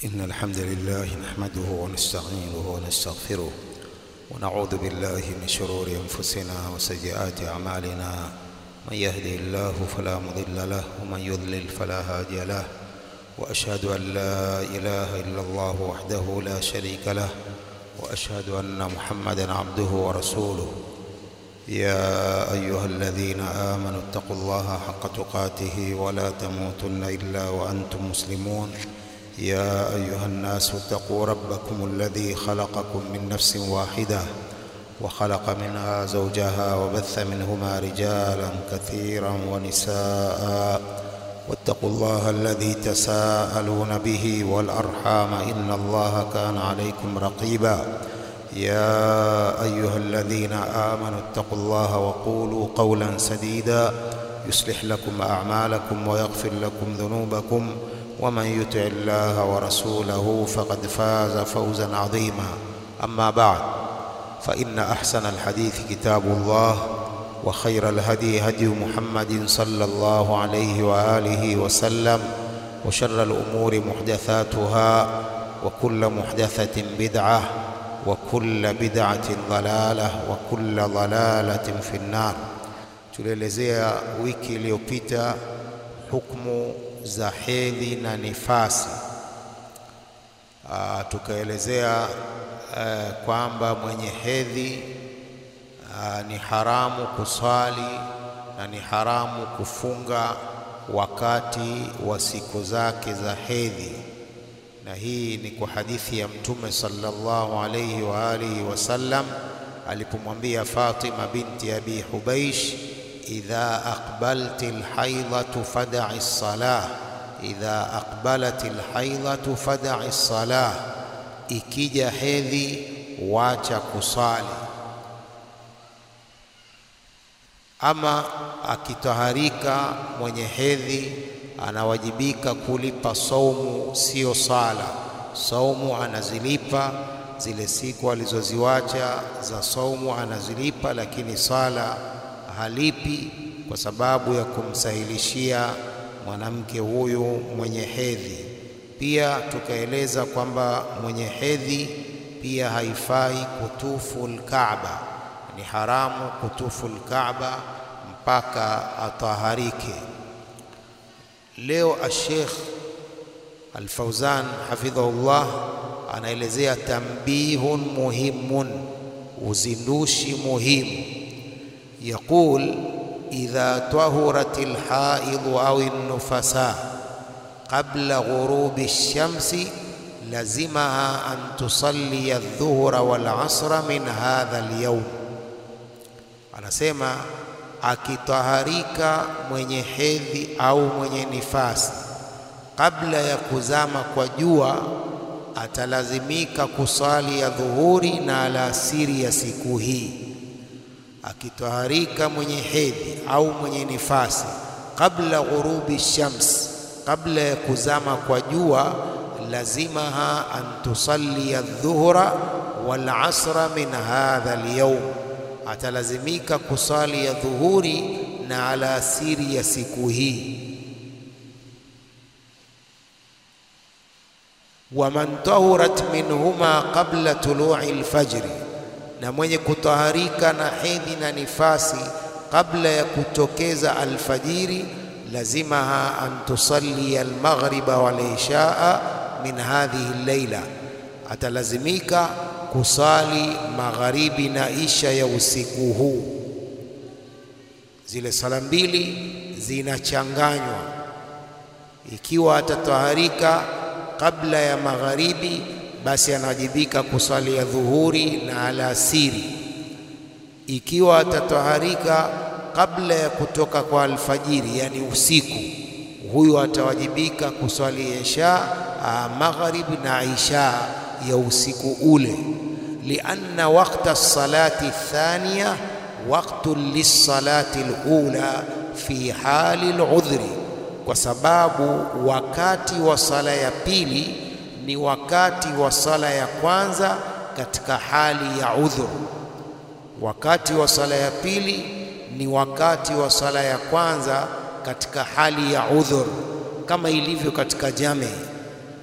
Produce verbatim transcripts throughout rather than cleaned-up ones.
إن الحمد لله نحمده ونستعينه ونستغفره ونعوذ بالله من شرور أنفسنا وسيئات أعمالنا. من يهده الله فلا مضل له ومن يضلل فلا هادي له، وأشهد أن لا إله إلا الله وحده لا شريك له، وأشهد أن محمدًا عبده ورسوله. يا أيها الذين آمنوا اتقوا الله حق تقاته ولا تموتن إلا وأنتم مسلمون. يا أيها الناس اتقوا ربكم الذي خلقكم من نفس واحدة وخلق منها زوجها وبث منهما رجالا كثيرا ونساء، واتقوا الله الذي تساءلون به والأرحام إن الله كان عليكم رقيبا. يا أيها الذين آمنوا اتقوا الله وقولوا قولا سديدا يصلح لكم أعمالكم ويغفر لكم ذنوبكم، ومن يطع الله ورسوله فقد فاز فوزا عظيما. أما بعد، فإن أحسن الحديث كتاب الله، وخير الهدي هدي محمد صلى الله عليه وآله وسلم، وشر الأمور محدثاتها، وكل محدثة بدعة، وكل بدعة ضلالة، وكل ضلالة في النار. Tulielezea wiki iliyopita hukumu za hedhi na nifasi. Aa, tukaelezea uh, kwamba mwenye hedhi uh, ni haramu kuswali na ni haramu kufunga wakati wa siku zake za hedhi, na hii ni kwa hadithi ya Mtume sallallahu alayhi wa alihi wasallam alipomwambia Fatima binti Abi Hubaish, idha aqbalti alhaydatu fad'i as-salah, idha aqbalati alhaydatu fad'i as-salah, ikija hedhi wacha kusali. Ama akitaharika mwenye hedhi anawajibika kulipa saumu, sio sala. Saumu anazilipa, zile siku alizoziwacha za saumu anazilipa, lakini sala halipi kwa sababu ya kumsahilishia mwanamke huyu mwenye hedhi. Pia tukaeleza kwamba mwenye hedhi pia haifai kutufu al-Kaaba, ni haramu kutufu al-Kaaba mpaka ataharike. Leo Sheikh Al-Fawzan hafidhahullah anaelezea tambihun muhimun, uzindushi muhimu. يقول إذا طهرت الحائض أو النفساء قبل غروب الشمس لزمها أن تصلي الظهر والعصر من هذا اليوم. anasema akitaharika mwenye hedhi au mwenye nifasi kabla ya kuzama kwa jua, atalazimika kusali ya dhuhuri na alasiri ya siku hii. Akitaharika mwenye hedhi au mwenye nifasi kabla ghurubi shams, kabla ya kuzama kwa jua, lazimaha an tusalli adh-dhuhra wal asra min hadha al-yawm, atalazimika kusali ya dhuhuri na alasiri ya siku hii. Wa man tahurat minhuma qabla tulu'i al-fajr, na mwenye kutaharika na hedhi na nifasi kabla ya kutokeza alfajiri, lazimaha an tusalli almaghriba wal ishaa min hadhihi al-laila, atalazimika kusali magharibi na isha ya usiku huu. Zile sala mbili zinachanganywa. Ikiwa atataharika kabla ya magharibi, basi anawajibika kusali ya dhuhuri na alasiri. Ikiwa atataharika kabla ya kutoka kwa alfajiri, yani usiku, huyu atawajibika kusali isha, maghrib na isha ya usiku ule. Lianna waqta as-salati ath-thaniya waqtun lis-salati al-ula fi hali al-udhri, kwa sababu wakati wa sala ya pili ni wakati wa sala ya kwanza katika hali ya udhur. Wakati wa sala ya pili ni wakati wa sala ya kwanza katika hali ya udhur, kama ilivyo katika jame.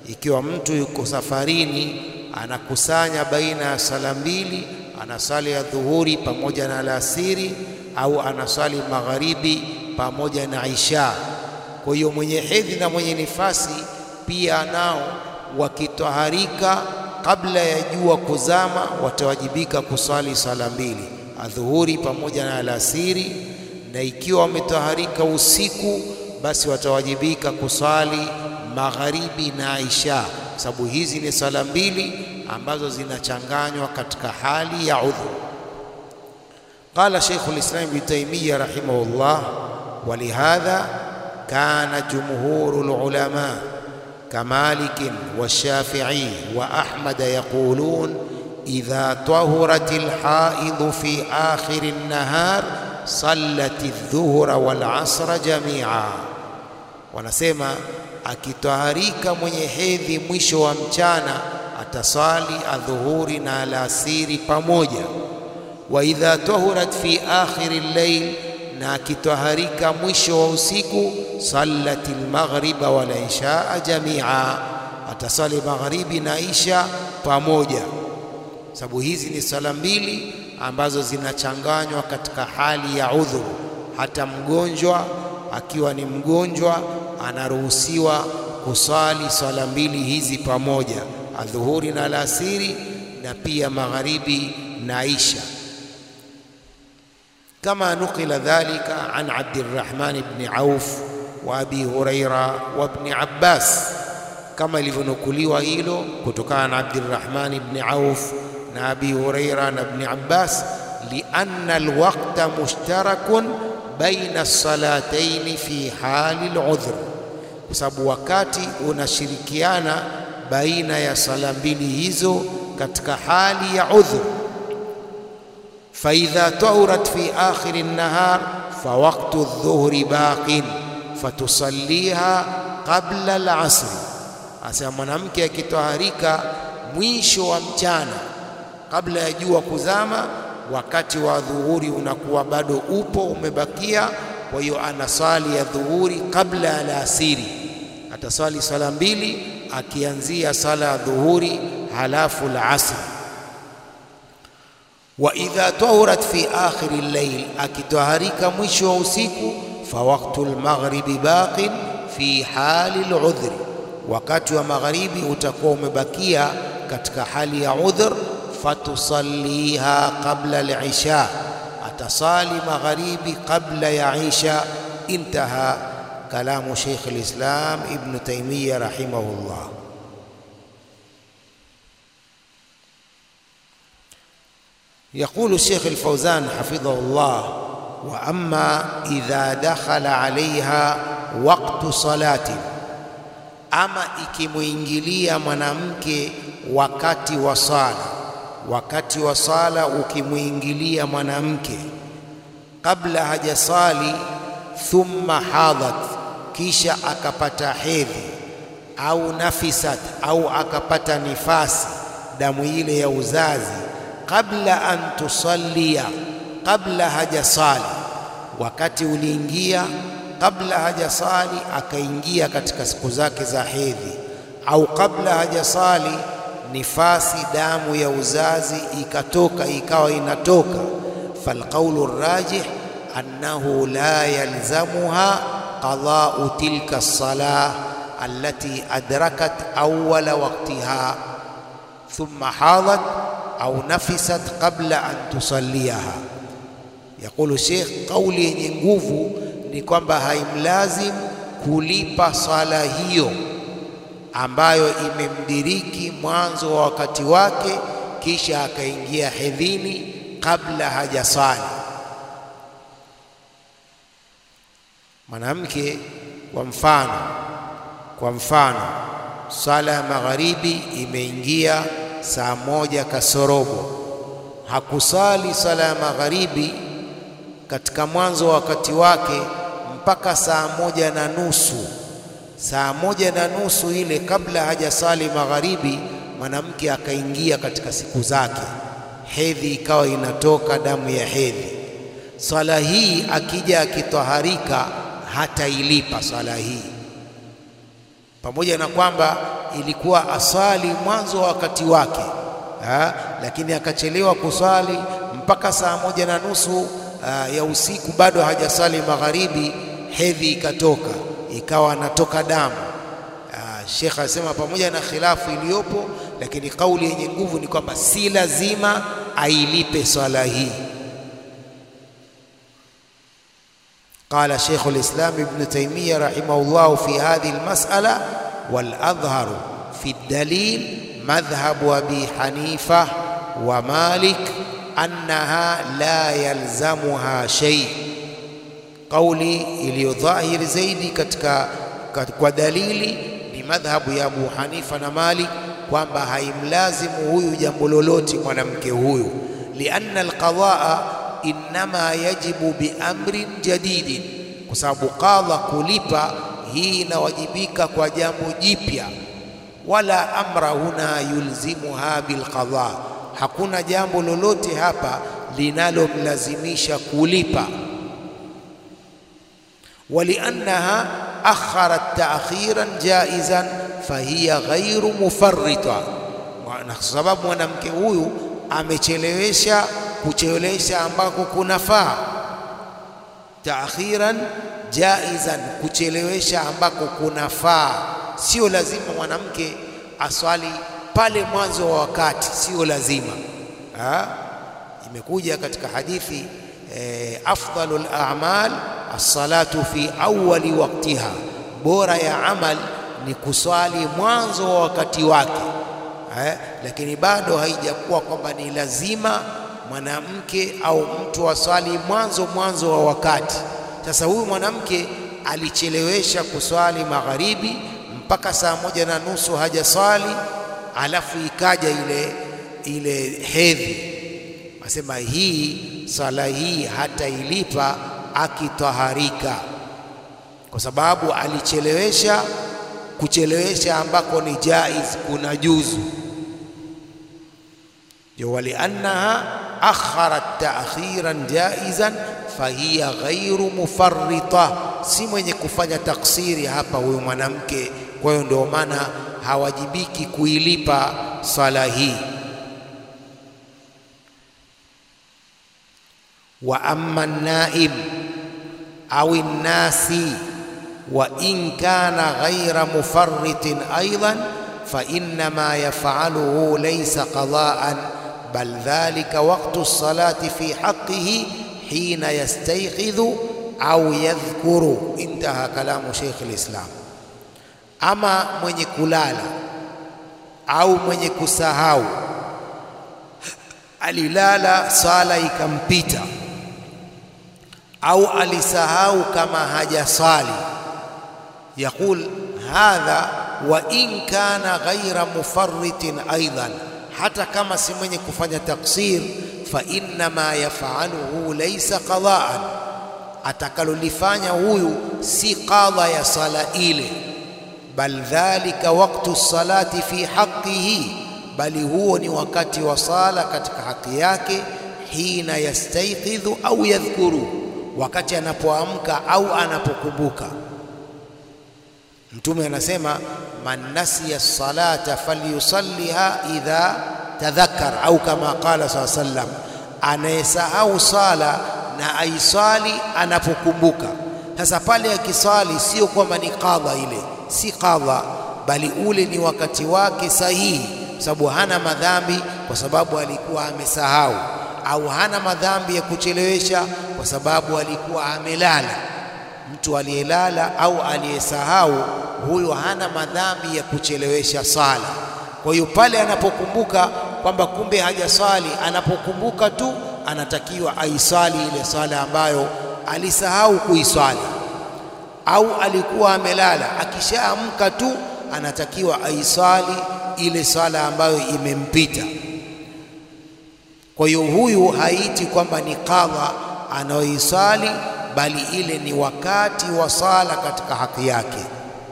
Ikiwa mtu yuko safarini, anakusanya baina ya sala mbili, anasali ya dhuhuri pamoja na alasiri, au anasali magharibi pamoja na isha. Kwa hiyo mwenye hedhi na mwenye nifasi pia nao wakitaharika kabla ya jua kuzama, watawajibika kusali sala mbili, adhuhuri pamoja na alasiri. Na ikiwa wametaharika usiku, basi watawajibika kusali magharibi na isha, sababu hizi ni sala mbili ambazo zinachanganywa katika hali ya udhur. Qala Sheikhul Islam Ibn Taymiyyah rahimahullah, walihadha kana jumhurul ulama كمالك والشافعي وأحمد يقولون إذا طهرت الحائض في آخر النهار صلت الظهر والعصر جميعا. wanasema akitaharika mwenye hedhi mwisho wa mchana atasali adhuhuri na alasiri pamoja. Wa idha tahurat fi akhir al-layl, na akitaharika mwisho wa usiku sallati al-maghriba wal isha jamia, atasali magharibi na isha pamoja, sababu hizi ni sala mbili ambazo zinachanganywa katika hali ya udhur. Hata mgonjwa akiwa ni mgonjwa anaruhusiwa kusali sala mbili hizi pamoja, adhuhuri na alasiri na pia magharibi na isha. كما نقل ذلك عن عبد الرحمن بن عوف وأبي هريرة وابن عباس، كما لفنقلوا hilo kutokana na عبد الرحمن بن عوف na Abi Huraira na Ibn Abbas, lianna alwaqta mushtarakun baina as-salatayn fi hali al-udhr, kwa sababu wakati unashirikiana baina ya sala mbili hizo katika hali ya udhur. فإذا طهرت في آخر النهار فوقت الظهر باق فتصليها قبل العصر. Asema mwanamke akitaharika mwisho wa mchana kabla ya jua kuzama, wakati wa dhuhuri unakuwa bado upo umebakia, kwa hiyo anasali ya dhuhuri kabla ya alasiri. Atasali sala mbili akianzia sala ya dhuhuri halafu al-asr. Wa idha tahurat fi akhir al-layl, akitaharika mwisho wa usiku, fa waqtu al-maghribi baqin fi hali al-udhr, wakati wa magharibi utakuwa umebakia katika hali ya udhr. Fatusalliha qabla al-isha, atasali magharibi qabla ya isha. Intaha kalamu Sheikh al-Islam Ibn Taymiyyah rahimahullah. يقول الشيخ الفوزان حفظه الله: وأما إذا دخل عليها وقت صلاة، أما ikimuingilia mwanamke wakati wa sala, wakati wa sala ukimuingilia mwanamke kabla hajasali, thumma hadat, kisha akapata hedhi, au nafisat, au akapata nifasi, damu ile ya uzazi, kabla an tusallia, kabla hajasali, wakati uliingia kabla hajasali akaingia katika siku zake za hedhi, au kabla hajasali nifasi, damu ya uzazi ikatoka, ikawa inatoka, falqaulu rajih annahu la yalzamuha qada'u tilka as-salah allati adrakat awwala waqtiha thumma hadat au nafisat qabla an tusalliha. Yaqulu Sheikh, kauli yenye nguvu ni kwamba haimlazim kulipa sala hiyo ambayo imemdiriki mwanzo wa wakati wake kisha akaingia hedhini kabla hajasali. Mwanamke kwa mfano, kwa mfano sala ya magharibi imeingia saa moja kasorobo, hakusali sala ya magharibi katika mwanzo wa wakati wake mpaka saa moja na nusu. Saa moja na nusu ile kabla hajasali magharibi, mwanamke akaingia katika siku zake, hedhi ikawa inatoka, damu ya hedhi. Sala hii akija akitaharika hata ilipa sala hii, pamoja na kwamba ilikuwa asali mwanzo wa wakati wake ha? Lakini akachelewa kusali mpaka saa moja na nusu uh, ya usiku bado hajasali magharibi, hedhi ikatoka, ikawa anatoka damu. Uh, Sheikh asema pamoja na khilafu iliyopo, lakini kauli yenye nguvu ni kwamba si lazima ailipe swala hii. قال شيخ الإسلام ابن تيمية رحمه الله في هذه المسألة: والأظهر في الدليل مذهب أبي حنيفة ومالك أنها لا يلزمها شيء. قولي iliyodhahiri zaidi katika kwa dalili ni madhhabu ya Abu Hanifa na Malik kwamba haimlazimu huyu jambo lolote mwanamke huyu, lianna alqadaa innama yajibu biamrin jadidin, kwa sababu qadha kulipa hii inawajibika kwa jambo jipya. Wala amra huna yulzimuha bilqadha, hakuna jambo lolote hapa linalomlazimisha kulipa. Waliannaha akharat ta'khiran jaizan fahiya ghairu mufarrita, na sababu mwanamke huyu amechelewesha kuchelewesha ambako kunafaa. Ta'khiran jaizan, kuchelewesha ambako kunafaa. Sio lazima mwanamke aswali pale mwanzo wa wakati, sio lazima ha? Imekuja katika hadithi eh, afdalul a'mal as-salatu fi awwali waqtiha, bora ya amal ni kuswali mwanzo wa wakati wake eh, lakini bado haijakuwa kwamba ni lazima mwanamke au mtu aswali mwanzo mwanzo wa wakati. Sasa huyu mwanamke alichelewesha kuswali magharibi mpaka saa moja na nusu hajaswali, alafu ikaja ile ile hedhi. Asema hii swala hii hata ilipa akitaharika, kwa sababu alichelewesha, kuchelewesha ambako ni jaiz, kuna juzu. Waliannaha akharat ta'khiran jaizan fahiya ghairu mufarrita, si mwenye kufanya taksiri hapa huyu mwanamke. Kwa hiyo ndio maana hawajibiki kuilipa sala hii. Wa amma an-naim au an-nasi wa in kana ghaira mufarritin aidan fa inna ma yaf'aluhu laysa qada'an bal dhalika waqtu as-salati fi haqqihi hina yastayqidhu au yadhkuru. Intaha kalamu Sheikh al-Islam. Ama mwenye kulala au mwenye kusahau, alilala sala ikampita, au alisahau kama hajasali, yaqul hadha wa in kana ghaira mufarritin aidan, hata kama si mwenye kufanya taksir, fa inna ma yaf'aluhu laysa qada'an, atakalolifanya huyu si qadha ya sala ile, bal dhalika waqtu salati fi haqqihi, bali huo ni wakati wa sala katika haki yake. Hina yastayqidhu au yadhkuru, wakati anapoamka au anapokumbuka. Mtume anasema man nasiya salata falyusalliha idha tadhakkar, au kama qala sallallahu alayhi wasallam, anayesahau sala na aisali anapokumbuka. Sasa pale akisali sio kwamba ni qadha, ile si qadha, bali ule ni wakati wake sahihi, sababu hana madhambi kwa sababu alikuwa amesahau, au hana madhambi ya kuchelewesha kwa sababu alikuwa amelala. Mtu aliyelala au aliyesahau, huyo hana madhambi ya kuchelewesha sala. Kwa hiyo pale anapokumbuka kwamba kumbe hajaswali, anapokumbuka tu anatakiwa aisali ile sala ambayo alisahau kuiswali, au alikuwa amelala, akishaamka tu anatakiwa aisali ile sala ambayo imempita. Kwa hiyo huyu haiti kwamba ni qadha anaoisali, bali ile ni wakati wa sala katika haki yake.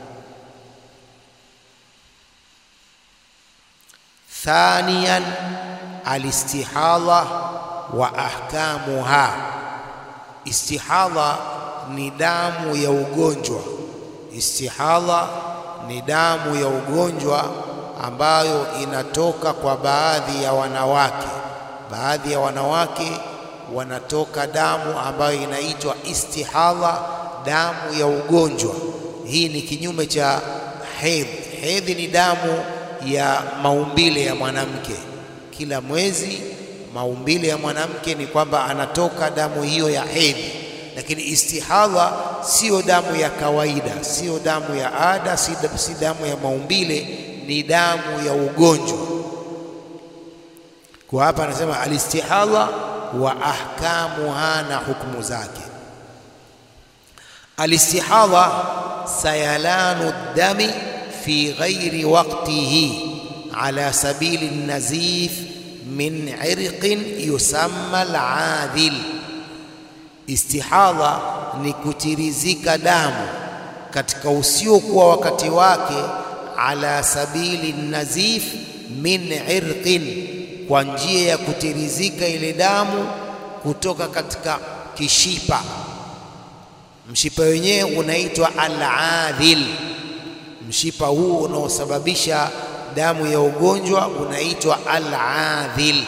Thaniyan alistihadha wa ahkamuha. Istihadha ni damu ya ugonjwa. Istihadha ni damu ya ugonjwa ambayo inatoka kwa baadhi ya wanawake. Baadhi ya wanawake wanatoka damu ambayo inaitwa istihadha, damu ya ugonjwa. Hii ni kinyume cha hedhi. Hedhi ni damu ya maumbile ya mwanamke. Kila mwezi maumbile ya mwanamke ni kwamba anatoka damu hiyo ya hedhi, lakini istihadha sio damu ya kawaida, sio damu ya ada, si damu ya maumbile, ni damu ya ugonjwa. Kwa hapa anasema alistihadha wa ahkamuha, na hukumu zake. Alistihadha sayalanu dami fi ghairi waqtihi ala sabili nazif min irqin yusamma al-adhil. Istihadha ni kutirizika damu katika usiokuwa wakati wake, ala sabili nazif min irqin, kwa njia ya kutirizika ile damu kutoka katika kishipa. Mshipa wenyewe unaitwa al-adhil. Mshipa huu unaosababisha damu ya ugonjwa unaitwa al-adhil.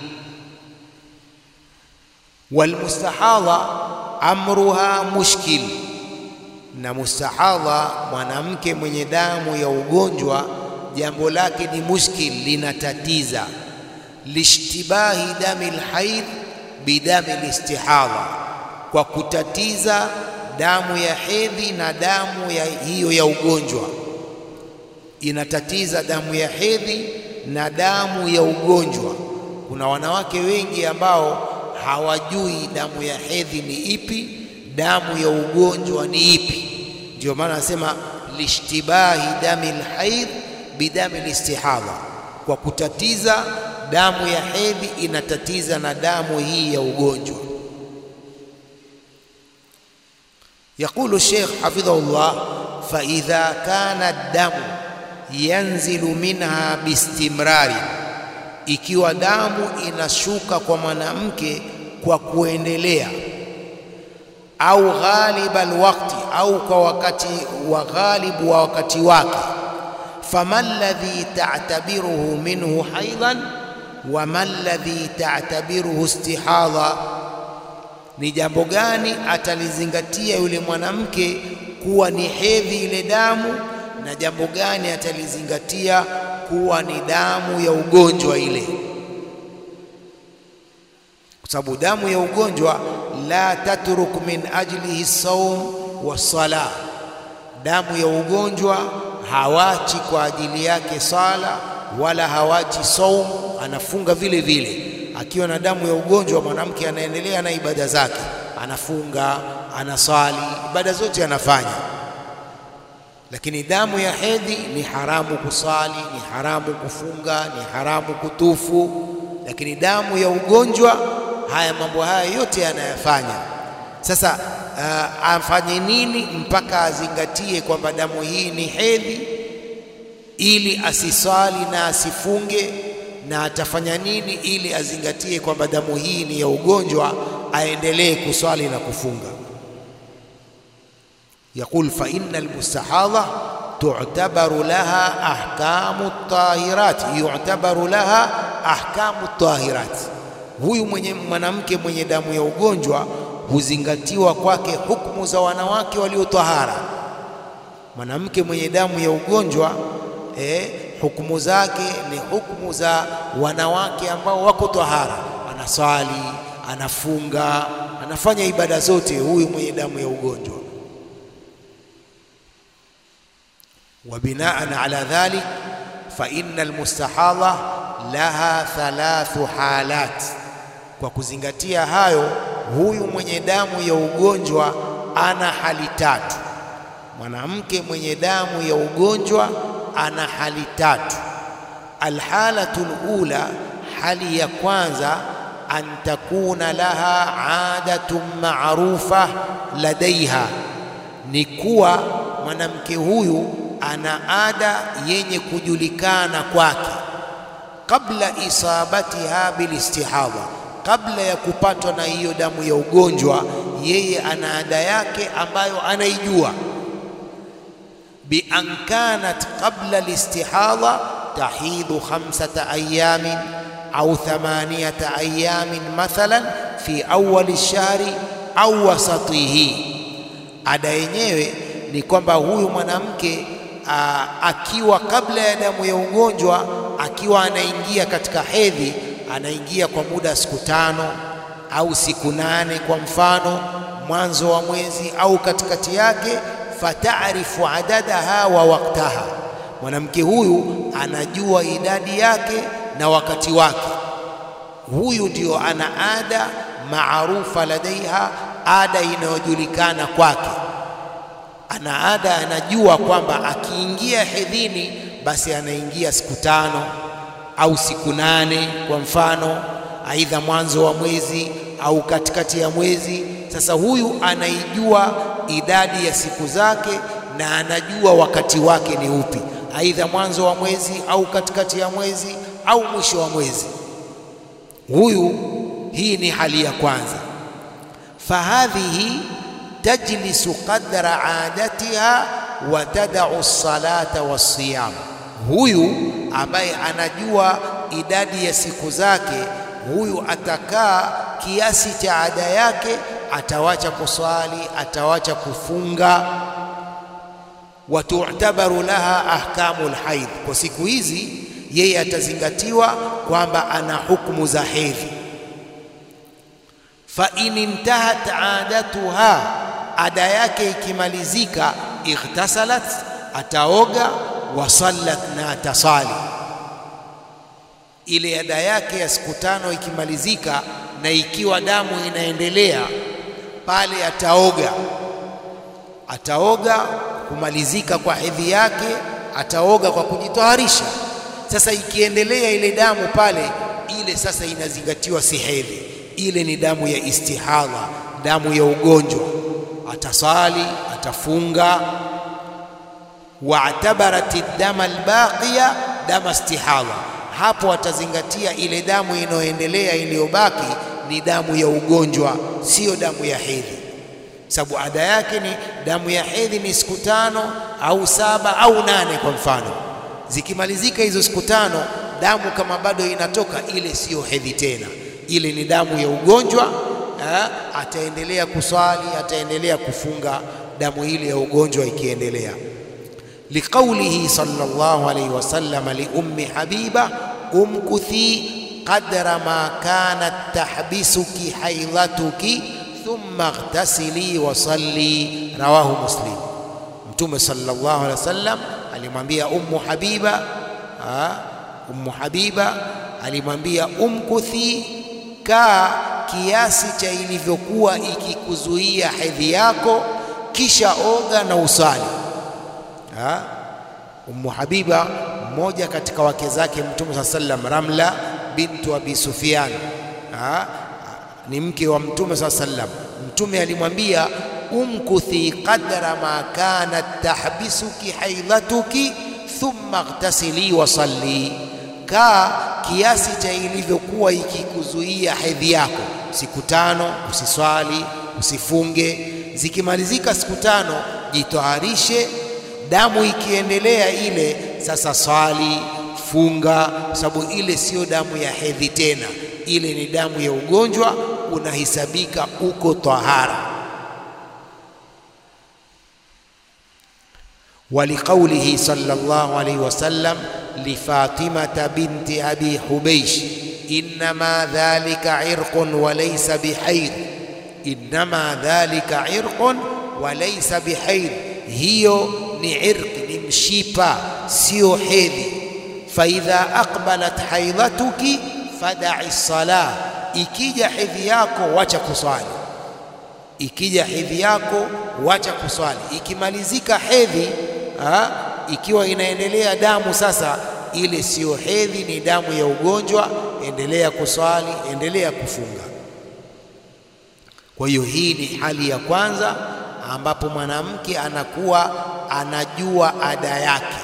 Walmustahadha amruha mushkil, na mustahadha, mwanamke mwenye damu ya ugonjwa, jambo lake ni mushkil, linatatiza. Lishtibahi dami alhaid bidami alistihadha, kwa kutatiza damu ya hedhi na damu ya hiyo ya ugonjwa. Inatatiza damu ya hedhi na damu ya ugonjwa. Kuna wanawake wengi ambao hawajui damu ya hedhi ni ipi, damu ya ugonjwa ni ipi. Ndio maana anasema lishtibahi dami alhaid bidami alistihadha, kwa kutatiza damu ya hedhi inatatiza na damu hii ya ugonjwa. يقول الشيخ حفظه الله: فإذا كان الدم ينزل منها باستمرار, ikiwa damu inashuka kwa mwanamke kwa kuendelea, au ghalib alwaqti, au kwa wakati wa ghalibu wa wakati wake, fama alladhi ta'tabiruhu minhu haidan wa ma alladhi ta'tabiruhu istihadha, ni jambo gani atalizingatia yule mwanamke kuwa ni hedhi ile damu, na jambo gani atalizingatia kuwa ni damu ya ugonjwa ile. Kwa sababu damu ya ugonjwa la tatruk min ajlihi saum wa sala, damu ya ugonjwa hawachi kwa ajili yake sala wala hawachi saum, anafunga vile vile. Akiwa na damu ya ugonjwa, mwanamke anaendelea na ibada zake, anafunga, anasali, ibada zote anafanya. Lakini damu ya hedhi ni haramu kusali, ni haramu kufunga, ni haramu kutufu. Lakini damu ya ugonjwa, haya mambo haya yote anayafanya. Sasa uh, afanye nini mpaka azingatie kwamba damu hii ni hedhi, ili asisali na asifunge? Na atafanya nini ili azingatie kwamba damu hii ni ya ugonjwa, aendelee kuswali na kufunga? Yaqul fa inna almustahadha tu'tabaru laha ahkamu at-tahirat, yu'tabaru laha ahkamu at-tahirat. Huyu mwenye mwanamke mwenye damu ya ugonjwa huzingatiwa kwake hukumu za wanawake waliotahara. Mwanamke mwenye damu ya ugonjwa eh, hukumu zake ni hukumu za wanawake ambao wako tahara, anaswali, anafunga, anafanya ibada zote, huyu mwenye damu ya ugonjwa. Wa binaan ala dhalik fa inna almustahadha laha thalathu halat, kwa kuzingatia hayo, huyu mwenye damu ya ugonjwa ana hali tatu. Mwanamke mwenye damu ya ugonjwa ana hali tatu. Alhalatul ula, hali ya kwanza, an takuna laha adatun ma'rufa ladaiha, ni kuwa mwanamke huyu ana ada yenye kujulikana kwake, kabla isabatiha bilistihadha, kabla ya kupatwa na hiyo damu ya ugonjwa, yeye ana ada yake ambayo anaijua. bi an kanat qabla al-istihadha tahidhu khamsata ayamin au thamaniyata ayamin mathalan fi awwal ash-shahri au wasatihi. Ada yenyewe ni kwamba huyu mwanamke akiwa kabla ya damu ya ugonjwa, akiwa anaingia katika hedhi, anaingia kwa muda siku tano au siku nane kwa mfano, mwanzo wa mwezi au katikati yake, fatarifu adadaha wa waktaha, mwanamke huyu anajua idadi yake na wakati wake. Huyu ndio ana ada maarufa ladaiha, ada inayojulikana kwake. Ana ada, anajua kwamba akiingia hedhini basi anaingia siku tano au siku nane kwa mfano, aidha mwanzo wa mwezi au katikati ya mwezi. Sasa huyu anaijua idadi ya siku zake na anajua wakati wake ni upi, aidha mwanzo wa mwezi au katikati ya mwezi au mwisho wa mwezi. Huyu, hii ni hali ya kwanza. Fahadhihi tajlisu qadra adatiha wa tadau salata wasiyam. Huyu ambaye anajua idadi ya siku zake, huyu atakaa kiasi cha ada yake, atawacha kuswali, atawacha kufunga. Wa tu'tabaru laha ahkamul haidh, kwa siku hizi yeye atazingatiwa kwamba ana hukumu za hedhi. Fa in intahat adatuha, ada yake ikimalizika, ightasalat, ataoga, wasallat, na atasali. Ile ada yake ya siku tano ikimalizika na ikiwa damu inaendelea pale, ataoga, ataoga kumalizika kwa hedhi yake, ataoga kwa kujitaharisha. Sasa ikiendelea ile damu pale, ile sasa inazingatiwa si hedhi, ile ni damu ya istihadha, damu ya ugonjwa. Atasali, atafunga. Wa'tabarati dama albaqiya dama istihadha, hapo atazingatia ile damu inayoendelea iliyobaki ni damu ya ugonjwa, sio damu ya hedhi, sababu ada yake ni damu ya hedhi ni siku tano au saba au nane kwa mfano. Zikimalizika hizo siku tano, damu kama bado inatoka, ile sio hedhi tena, ile ni damu ya ugonjwa. Ha, ataendelea kuswali, ataendelea kufunga damu ile ya ugonjwa ikiendelea. Liqaulihi sallallahu alayhi wasallam li ummi Habiba, umkuthi qadra ma kanat tahbisuki haidhatuki thumma ightasili wa salli, rawahu Muslim. Mtume sallallahu alayhi wasallam alimwambia ummu Habiba, ha, ummu Habiba alimwambia umkuthi, ka kiasi cha ilivyokuwa ikikuzuia hedhi yako, kisha oga na usali. Ha? Ummu Habiba, mmoja katika wake zake Mtume sallallahu alayhi wasallam, Ramla bintu Abi Sufyan, ha? ni mke wa Mtume sallallahu alayhi wasallam. Mtume alimwambia umkuthi qadra ma kanat tahbisuki haidhatuki thumma ightasili wa salli, ka kiasi cha ilivyokuwa ikikuzuia hedhi yako, siku tano usiswali, usifunge. Zikimalizika siku tano, jitaharishe. Damu ikiendelea ile, sasa swali, funga, sababu ile sio damu ya hedhi tena, ile ni damu ya ugonjwa, unahesabika uko tahara. Waliqaulihi sallallahu alayhi wasallam lifatimata binti abi Hubaysh, innama dhalika irqun wa laysa bihayd, innama dhalika irqun wa laysa bihayd, hiyo ni irqi, ni mshipa, sio hedhi. Faidha aqbalat haidhatuki fada'i salah, ikija hedhi yako wacha kuswali, ikija hedhi yako wacha kuswali. Ikimalizika hedhi, ha, ikiwa inaendelea damu sasa, ile sio hedhi, ni damu ya ugonjwa, endelea kuswali, endelea kufunga. Kwa hiyo hii ni hali ya kwanza ambapo mwanamke anakuwa anajua ada yake.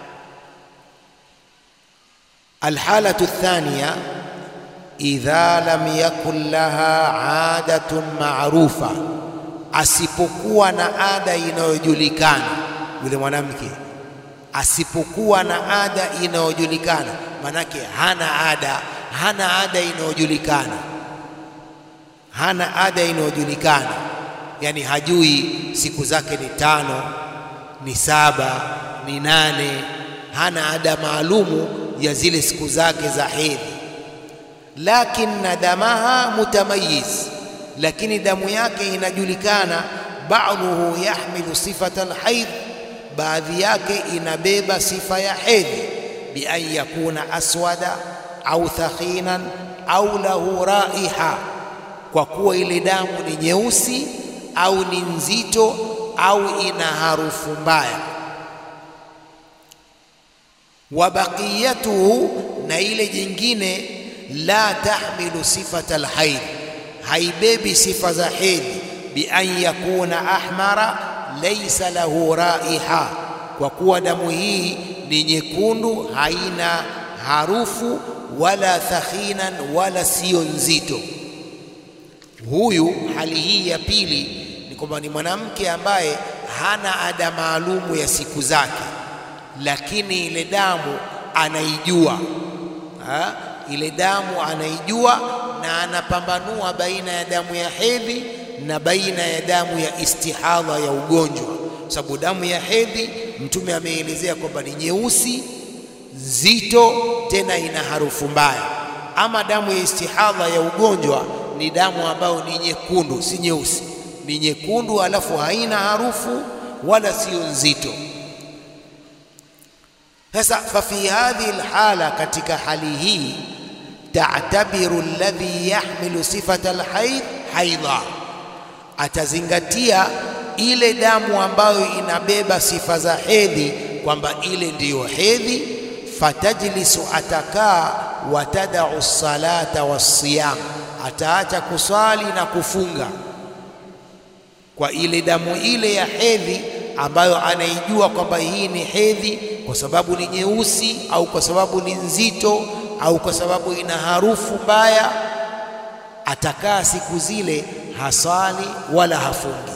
Alhalatu thaniya, idha lam yakun laha adatun maarufa, asipokuwa na ada inayojulikana. yule mwanamke, asipokuwa na ada inayojulikana. Manake hana ada, hana ada inayojulikana, hana ada inayojulikana, yani hajui siku zake ni tano, ni saba, ni nane, hana ada maalumu ya zile siku zake za hedhi. Lakinna damaha mutamayiz, lakini damu yake inajulikana. Ba'dhuhu yahmilu sifata alhaid, baadhi yake inabeba sifa ya hedhi. Bi an yakuna aswada au thakhinan au lahu raiha, kwa kuwa ile damu ni nyeusi au ni nzito au ina harufu mbaya. Wa baqiyatuhu, na ile jingine, la tahmilu sifata alhaid, haibebi sifa za hedhi. Bi an yakuna ahmara laysa lahu raiha, kwa kuwa damu hii ni nyekundu, haina harufu, wala thakhinan, wala sio nzito. Huyu hali hii ya pili ni kwamba ni mwanamke ambaye hana ada maalumu ya siku zake, lakini ile damu anaijua ha? Ile damu anaijua na anapambanua baina ya damu ya hedhi na baina ya damu ya istihadha, ya ugonjwa. Sababu damu ya hedhi Mtume ameelezea kwamba ni nyeusi, nzito, tena ina harufu mbaya. Ama damu ya istihadha ya ugonjwa ni damu ambayo ni nyekundu, si nyeusi, ni nyekundu, alafu haina harufu wala sio nzito. Sasa fa fi hadhihi alhala, katika hali hii, ta'tabiru alladhi yahmilu sifata alhaid haidha, atazingatia ile damu ambayo inabeba sifa za hedhi kwamba ile ndiyo hedhi. Fatajlisu, atakaa, watadau salata wasiyam, ataacha kuswali na kufunga kwa ile damu ile ya hedhi ambayo anaijua kwamba hii ni hedhi, kwa sababu ni nyeusi au kwa sababu ni nzito au kwa sababu ina harufu mbaya. Atakaa siku zile, hasali wala hafungi.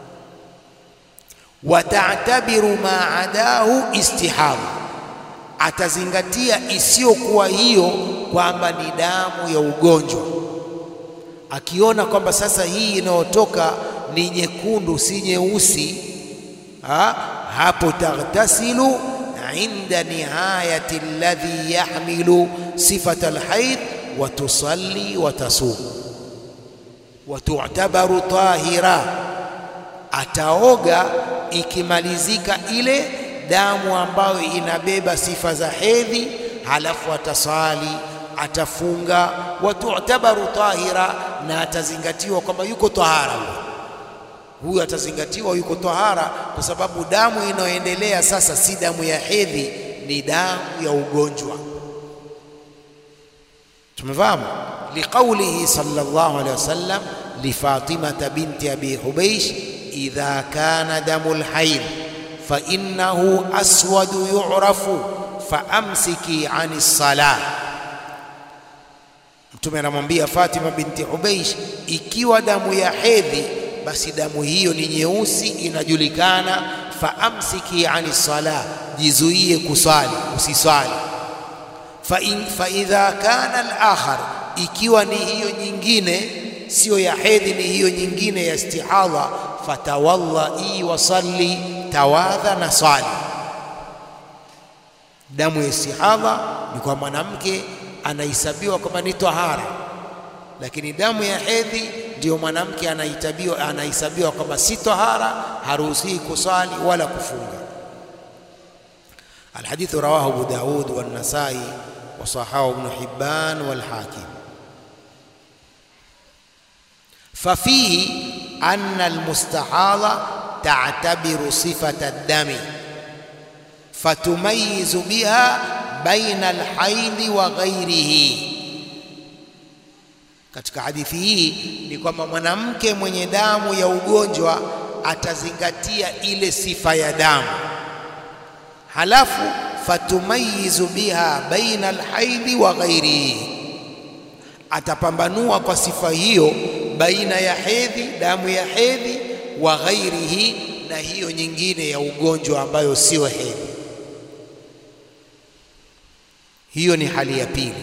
Wata'tabiru ma adahu istihadha, atazingatia isiyokuwa hiyo kwamba ni damu ya ugonjwa. Akiona kwamba sasa hii inayotoka ni nyekundu, si nyeusi, ha? hapo taghtasilu inda nihayati alladhi yahmilu sifata alhaid, wa tusalli wa tasum, wa tu'tabaru tahira. Ataoga ikimalizika ile damu ambayo inabeba sifa za hedhi, halafu atasali, atafunga. Wa tu'tabaru tahira, na atazingatiwa kwamba yuko tahara. Huyu atazingatiwa yuko tahara, kwa sababu damu inayoendelea sasa si damu ya hedhi, ni damu ya ugonjwa. Tumefahamu? Liqaulihi sallallahu alayhi wasallam li Fatima binti Abi Hubaysh, idha kana damu alhayd fa innahu aswadu yu'rafu fa amsiki ani salah. Mtume anamwambia Fatima binti Hubaysh, ikiwa damu ya hedhi, basi damu hiyo ni nyeusi, inajulikana. Fa amsiki ani salah, jizuie kusali, usisali. Fa in fa idha kana al-akhar, ikiwa ni hiyo nyingine, sio ya hedhi, ni hiyo nyingine ya istihadha, fatawallai wa salli, tawadha na sali. Damu ya istihadha ni kwa mwanamke anahesabiwa kama ni tahara, lakini damu ya hedhi ndio mwanamke anahesabiwa anahesabiwa kama si tahara, haruhusiwi kusali wala kufunga. الحديث رواه أبو داود والنسائي وصححه ابن حبان والحاكم. ففيه أن المستحاضة تعتبر صفة الدم فتميز بها بين الحيض وغيره. Katika hadithi hii ni kwamba mwanamke mwenye damu ya ugonjwa atazingatia ile sifa ya damu, halafu fatumayizu biha baina alhaidhi wa ghairihi, atapambanua kwa sifa hiyo baina ya hedhi, damu ya hedhi, wa ghairihi, na hiyo nyingine ya ugonjwa ambayo sio hedhi. Hiyo ni hali ya pili.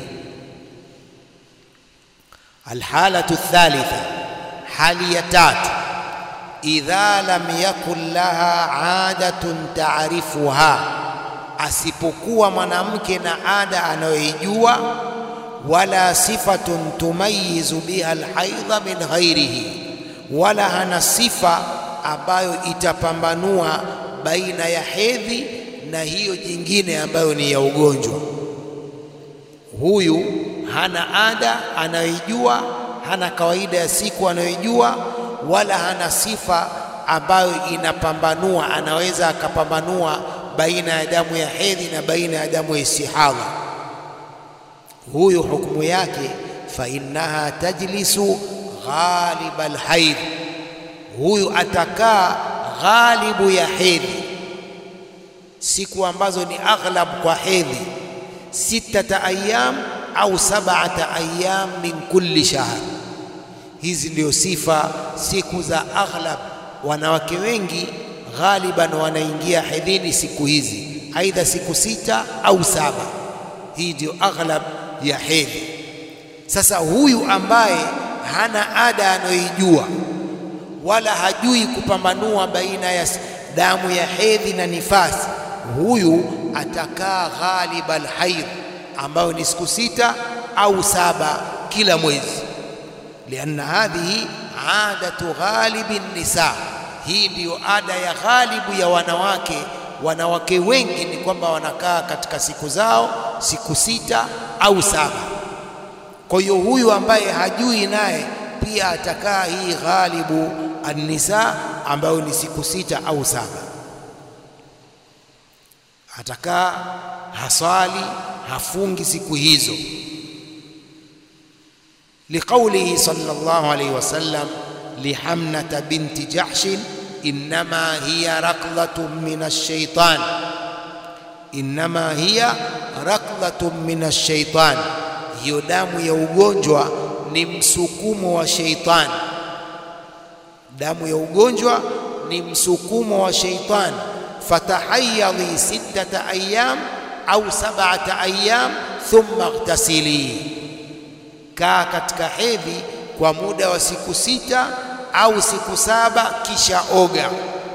Alhalatu thalitha, hali ya tatu, idha lam yakun laha adatun taarifuha, asipokuwa mwanamke na ada anayoijua, wala sifatun tumayizu biha alhaidha min ghairihi, wala hana sifa ambayo itapambanua baina ya hedhi na hiyo jingine ambayo ni ya ugonjwa. Huyu hana ada anayoijua, hana kawaida ya siku anayoijua, wala hana sifa ambayo inapambanua, anaweza akapambanua baina ya damu ya hedhi na baina ya damu ya istihadha. Huyu hukumu yake fa innaha tajlisu ghalib alhaidh, huyu atakaa ghalibu ya hedhi, siku ambazo ni aghlab kwa hedhi, sitata ayyam au sab'ata ayyam min kulli shahr. Hizi ndio sifa siku za aghlab. Wanawake wengi ghaliban wanaingia hedhini siku hizi, aidha siku sita au saba. Hii ndio aghlab ya hedhi. Sasa huyu ambaye hana ada anayoijua wala hajui kupambanua baina ya damu ya hedhi na nifasi, huyu atakaa ghalib alhaidh, ambayo ni siku sita au saba kila mwezi. Lianna hadhihi adatu ghalibi nisa, hii ndiyo ada ya ghalibu ya wanawake. Wanawake wengi ni kwamba wanakaa katika siku zao siku sita au saba. Kwa hiyo huyu ambaye hajui naye pia atakaa hii ghalibu an-nisa ambayo ni siku sita au saba. Atakaa hasali, hafungi siku hizo. Liqaulihi sallallahu alayhi wasallam lihamnata binti jahshin, innama hiya raqlatun min ash-shaytan, innama hiya raqlatun min ash-shaytan, hiyo damu ya ugonjwa ni msukumo wa sheitan. Damu ya ugonjwa ni msukumo wa sheitan. Fatahayyadhi sittata ayyam au sab'ata ayyam thumma ightasili, kaa katika hedhi kwa muda wa siku sita au siku saba kisha oga.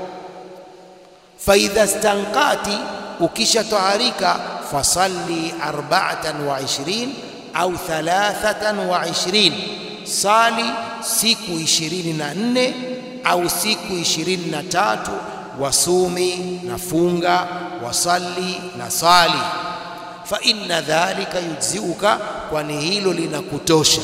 Fa idha stanqati, ukisha taharika, fasalli arba'atan wa ishrin au thalathatan wa ishrin, sali siku ishirini na nne au siku ishirini na tatu, wasumi na funga, wasalli na sali. Fa inna dhalika yujziuka, kwani hilo linakutosha.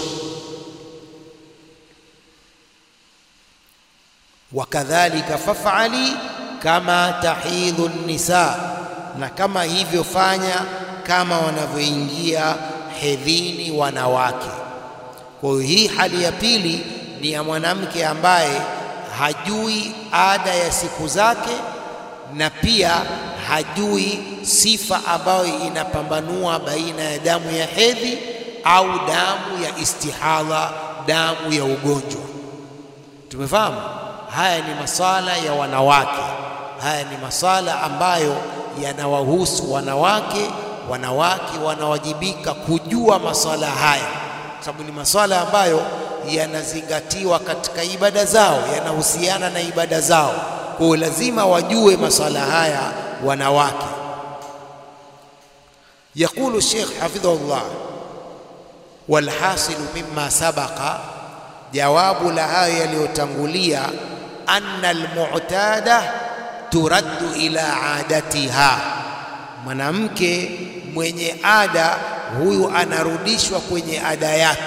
Wakadhalika faf'ali kama tahidhu nisa, na kama hivyo fanya kama wanavyoingia hedhini wanawake. Kwa hiyo hii hali ya pili ni ya mwanamke ambaye hajui ada ya siku zake na pia hajui sifa ambayo inapambanua baina ya damu ya hedhi au damu ya istihadha, damu ya ugonjwa. Tumefahamu haya ni masala ya wanawake, haya ni masala ambayo yanawahusu wanawake. Wanawake wanawajibika kujua masala haya, sababu ni masala ambayo yanazingatiwa katika ibada zao, yanahusiana na ibada zao. Kwa hiyo lazima wajue masala haya wanawake. Yaqulu Sheikh hafidhahullah, walhasilu mimma sabaqa, jawabu la hayo yaliyotangulia, anna almu'tada turaddu ila adatiha, mwanamke mwenye ada huyu anarudishwa kwenye ada yake,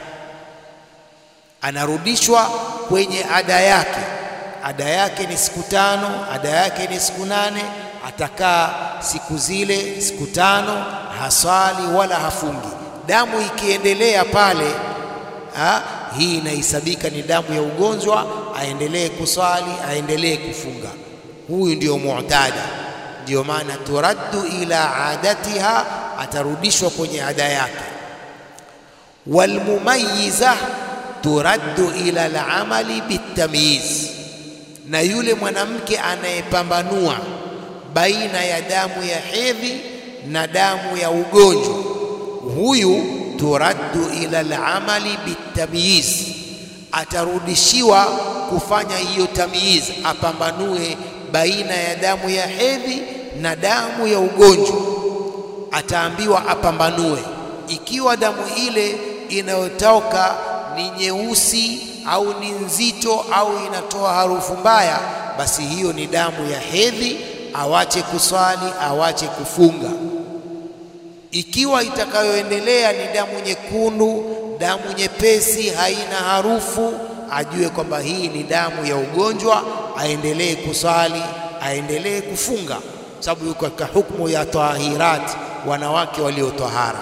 anarudishwa kwenye ada yake. Ada yake ni siku tano, ada yake ni siku nane, atakaa siku zile siku tano, hasali wala hafungi. Damu ikiendelea pale, ha, hii inahesabika ni damu ya ugonjwa, aendelee kusali, aendelee kufunga. Huyu ndio mu'tada. Ndio maana turaddu ila adatiha, atarudishwa kwenye ada yake. Walmumayyiza turaddu ila al-amali bitamyiz, na yule mwanamke anayepambanua baina ya damu ya hedhi na damu ya ugonjwa, huyu turaddu ila al-amali bitamyiz, atarudishiwa kufanya hiyo tamyiz, apambanue baina ya damu ya hedhi na damu ya ugonjwa. Ataambiwa apambanue, ikiwa damu ile inayotoka ni nyeusi au ni nzito au inatoa harufu mbaya, basi hiyo ni damu ya hedhi, awache kuswali, awache kufunga. Ikiwa itakayoendelea ni damu nyekundu, damu nyepesi, haina harufu, ajue kwamba hii ni damu ya ugonjwa, aendelee kuswali, aendelee kufunga, sababu yuko katika hukumu ya tahirat, wanawake waliotahara.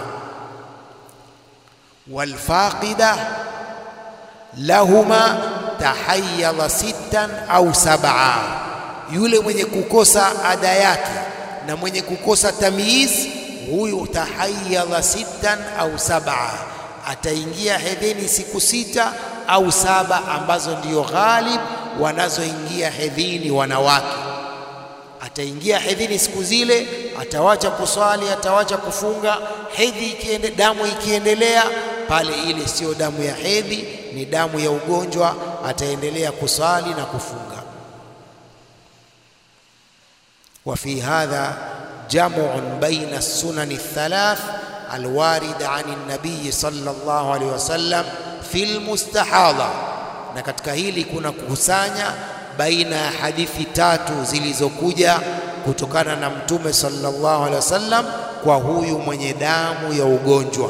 Walfaqida lahuma tahayyadha sittan au sab'a, yule mwenye kukosa ada yake na mwenye kukosa tamyiz, huyu tahayyadha sittan au sab'a, ataingia hedhini siku sita au saba, ambazo ndiyo ghalib wanazoingia hedhini wanawake. Ataingia hedhini siku zile, atawacha kuswali, atawacha kufunga. Hedhi ikiende, damu ikiendelea pale, ile sio damu ya hedhi, ni damu ya ugonjwa, ataendelea kuswali na kufunga. Wa fi hadha jam'un baina as-sunan ath-thalath al-warida 'ani an-nabiy sallallahu alayhi wasallam fi al-mustahadha, na katika hili kuna kukusanya baina ya hadithi tatu zilizokuja kutokana na Mtume sallallahu alaihi wasallam kwa huyu mwenye damu ya ugonjwa.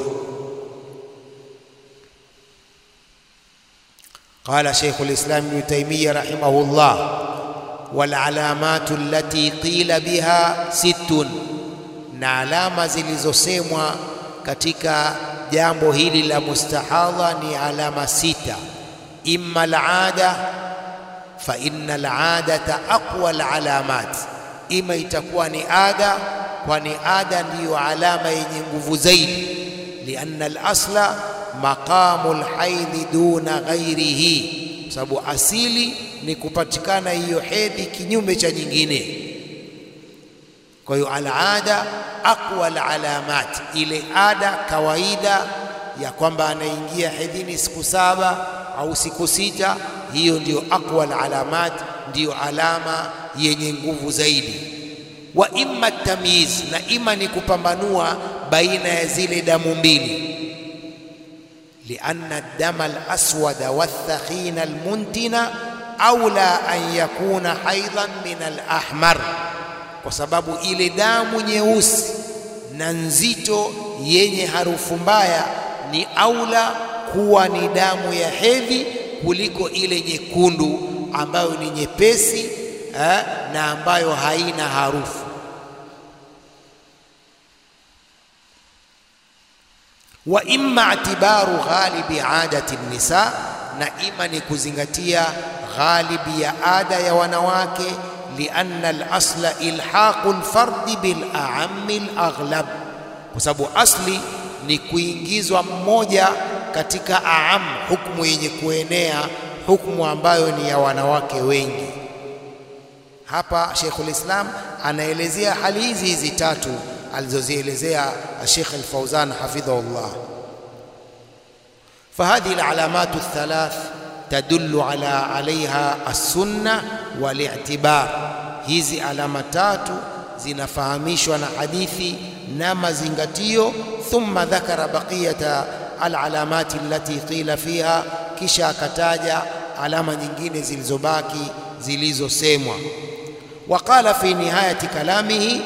Qala Sheikhul Islam Ibn Taymiyyah rahimahullah, wal alamatu allati qila biha sittun, na alama zilizosemwa katika jambo hili la mustahadha ni alama sita. Imma al-ada fa inna al-adata aqwa al-alamat, ima itakuwa ni ada, kwani ada ndiyo alama yenye nguvu zaidi. Lianna al-asla maqamu al-haidhi duna ghairihi, sababu asili ni kupatikana hiyo hedhi kinyume cha nyingine. Kwa hiyo al-ada aqwa al-alamat, ile ada kawaida ya kwamba anaingia hedhini siku saba au siku sita, hiyo ndiyo aqwa al-alamat, ndiyo alama yenye nguvu zaidi. Wa imma tamyiz, na ima ni kupambanua baina ya zile damu mbili. Lianna ad-dama al-aswada wath-thakhina al-muntina aula an yakuna haidhan min al-ahmar, kwa sababu ile damu nyeusi na nzito yenye harufu mbaya ni aula kuwa ni damu ya hedhi kuliko ile nyekundu ambayo ni nyepesi eh, na ambayo haina harufu. Wa imma itibaru ghalibi adati nisa, na ima ni kuzingatia ghalibi ya ada ya wanawake. Lianna al-asla ilhaqu al-fardi bil a'ammi al-aghlab, kwa sababu asli ni kuingizwa mmoja katika aam, hukumu yenye kuenea, hukumu ambayo ni ya wanawake wengi. Hapa Sheikhul Islam anaelezea hali hizi hizi tatu alizozielezea Sheikh Al-Fawzan hafidhahullah. Fahadhihi al-alamatu ath-thalath tadullu ala alaiha as-sunnah wal-i'tibar, hizi alama tatu zinafahamishwa na hadithi na mazingatio. Thumma dhakara baqiyata al-alamati allati qila fiha, kisha akataja alama nyingine zilizobaki zilizosemwa. Waqala fi nihayati kalamihi,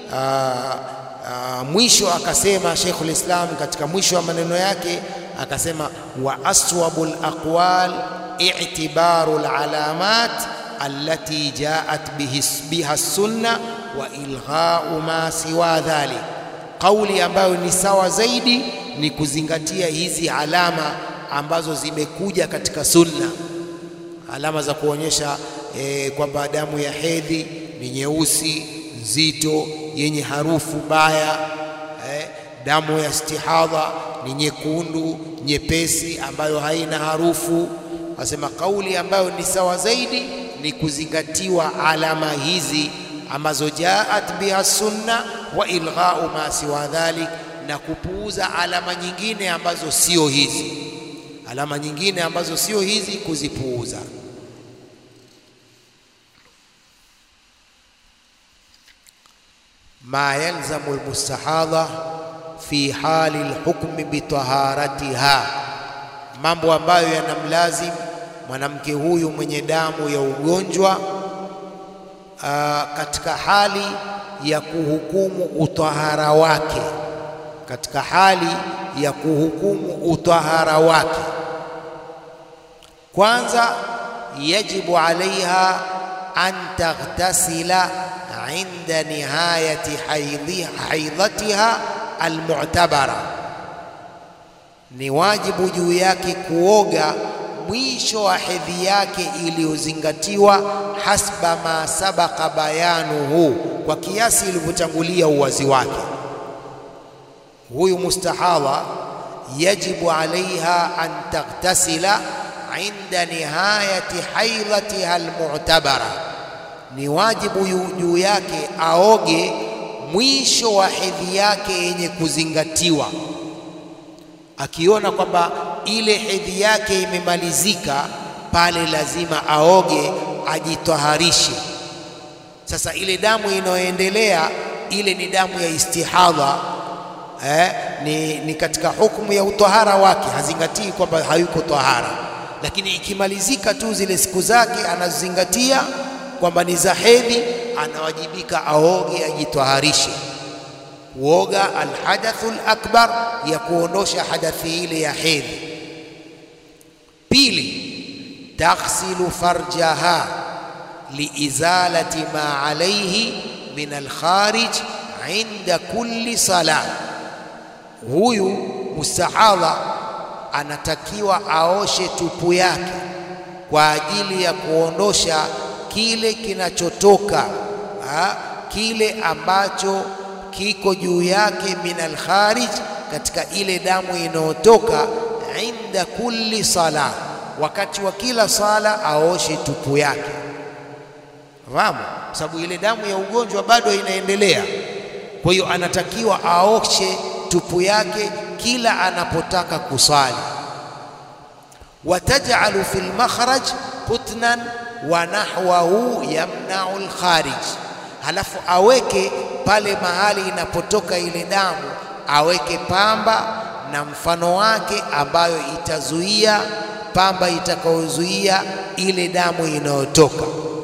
mwisho akasema Sheikhul Islam katika mwisho wa maneno yake akasema, wa aswabul aqwal i'tibaru al-alamat allati ja'at biha as-sunnah wa ilgha'u ma siwa dhalik, kauli ambayo ni sawa zaidi ni kuzingatia hizi alama ambazo zimekuja katika sunna, alama za kuonyesha e, kwamba damu ya hedhi ni nyeusi, nzito, yenye harufu mbaya. E, damu ya istihadha ni nyekundu, nyepesi, ambayo haina harufu. Asema kauli ambayo ni sawa zaidi ni kuzingatiwa alama hizi ambazo jaat biha sunna, wa ilghau ma siwa dhalik, na kupuuza alama nyingine ambazo sio hizi. Alama nyingine ambazo sio hizi kuzipuuza. Ma yalzamu almustahadha fi hali alhukmi bitaharatiha, mambo ambayo yanamlazim mwanamke huyu mwenye damu ya ugonjwa aa, katika hali ya kuhukumu utahara wake, katika hali ya kuhukumu utahara wake. Kwanza, yajibu alaiha an taghtasila inda nihayati haidhatiha almu'tabara, ni wajibu juu yake kuoga mwisho wa hedhi yake iliyozingatiwa, hasba ma sabaqa bayanuhu, kwa kiasi ilivyotangulia uwazi wake. Huyu mustahadha yajibu alaiha an taghtasila inda nihayati haidhatiha almu'tabara, ni wajibu juu yake aoge mwisho wa hedhi yake yenye kuzingatiwa. Akiona kwamba ile hedhi yake imemalizika, pale lazima aoge, ajitaharishe. Sasa ile damu inayoendelea ile ni damu ya istihadha, eh, ni, ni katika hukumu ya utahara wake, hazingatii kwamba hayuko tahara, lakini ikimalizika tu zile siku zake anazingatia kwamba ni za hedhi, anawajibika aoge, ajitaharishe. Kuoga alhadathul akbar, ya kuondosha hadathi ile ya hedhi. Pili, taghsilu farjaha liizalati ma alayhi min alkharij inda kulli salah. Huyu mustahadha anatakiwa aoshe tupu yake kwa ajili ya kuondosha kile kinachotoka, ha, kile ambacho kiko juu yake min alkharij, katika ile damu inayotoka, inda kulli sala, wakati wa kila sala aoshe tupu yake. Fahamu, sababu ile damu ya ugonjwa bado inaendelea, kwa hiyo anatakiwa aoshe tupu yake kila anapotaka kusali. Wataj'alu fil makhraj qutnan wa nahwahu yamna'u alkharij, halafu aweke pale mahali inapotoka ile damu, aweke pamba na mfano wake ambayo itazuia, pamba itakayozuia ile damu inayotoka.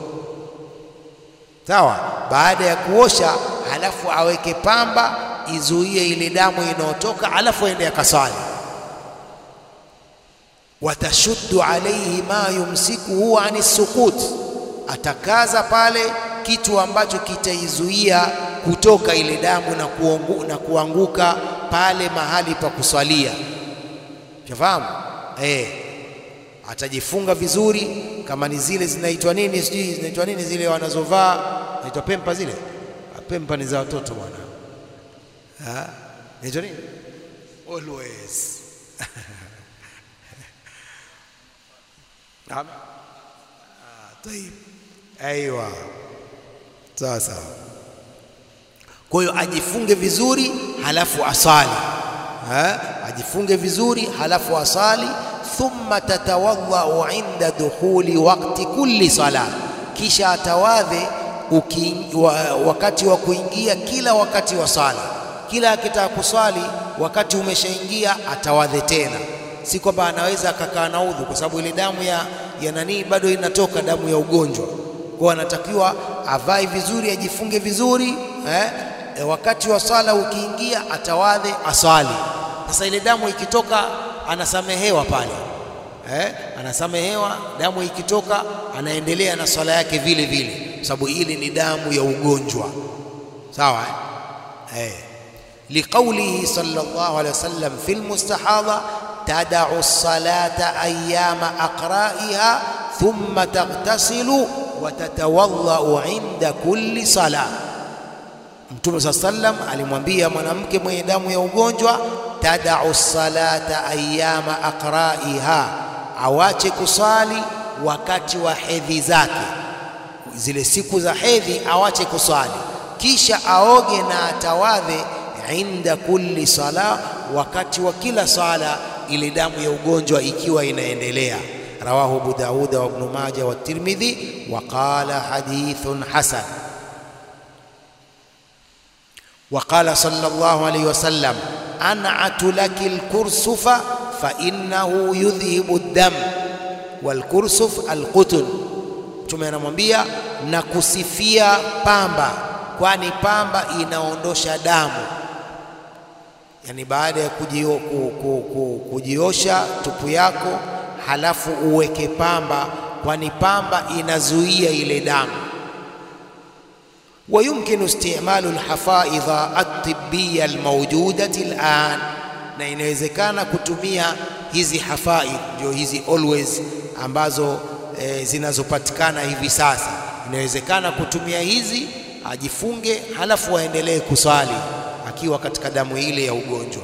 Sawa? Baada ya kuosha, halafu aweke pamba izuie ile damu inayotoka, halafu aende akasali. Watashuddu alayhi ma yumsikuhu ani sukut, atakaza pale kitu ambacho kitaizuia kutoka ile damu na, kuongu, na kuanguka pale mahali pa kuswalia. Unafahamu? Eh, atajifunga vizuri, kama ni zile zinaitwa nini, sijui zinaitwa nini zile wanazovaa, zinaitwa pempa zile. Pempa ni za watoto bwana. Ah, zinaitwa nini? Always. Naam. Ah, tayeb. Aiwa. Sasa kwa hiyo ajifunge vizuri halafu asali, ha? Ajifunge vizuri halafu asali. Thumma tatawadhau inda dukhuli waqti kulli sala, kisha atawadhe wa, wakati wa kuingia kila wakati wa sala. Kila akitaka kuswali wakati umeshaingia atawadhe tena, si kwamba anaweza akakaa na udhu, kwa sababu ile damu ya, ya nani bado inatoka, damu ya ugonjwa. Kwa anatakiwa avae vizuri, ajifunge vizuri, eh? E, wakati wa sala ukiingia atawadhe asali. Sasa ile damu ikitoka anasamehewa pale, eh? Anasamehewa, damu ikitoka anaendelea na swala yake vile vile, sababu ile ni damu ya ugonjwa. Sawa eh? Eh. Liqaulihi sallallahu alayhi wasallam fil mustahadha tada'u as-salata ayyama aqra'iha thumma taghtasilu wa tatawadhau inda kulli salah. Mtume sallallahu alayhi wasallam alimwambia mwanamke mwenye damu ya ugonjwa, tada'u as-salata ayyama aqra'iha, awache kusali wakati wa hedhi zake. zile siku za hedhi awache kuswali, kisha aoge na atawadhe inda kulli sala, wakati wa kila sala, ile damu ya ugonjwa ikiwa inaendelea. Rawahu Abu Dawud wa Ibn Majah wa Tirmidhi wa qala hadithun hasan. Wa qala sallallahu alayhi wasallam an'atu lakil kursufa fa innahu yudhhibu ad-dam wal kursuf al-qutn. Mtume anamwambia na kusifia pamba, kwani pamba inaondosha damu. Yani baada ya kujio, ku, ku, ku, kujiosha tupu yako halafu uweke pamba, kwani pamba inazuia ile damu. ويمكن استعمال الحفائض الطبية الموجودة الآن, na inawezekana kutumia hizi hafaidh, ndio hizi always ambazo e, zinazopatikana hivi sasa. Inawezekana kutumia hizi, ajifunge halafu aendelee kusali akiwa katika damu ile ya ugonjwa.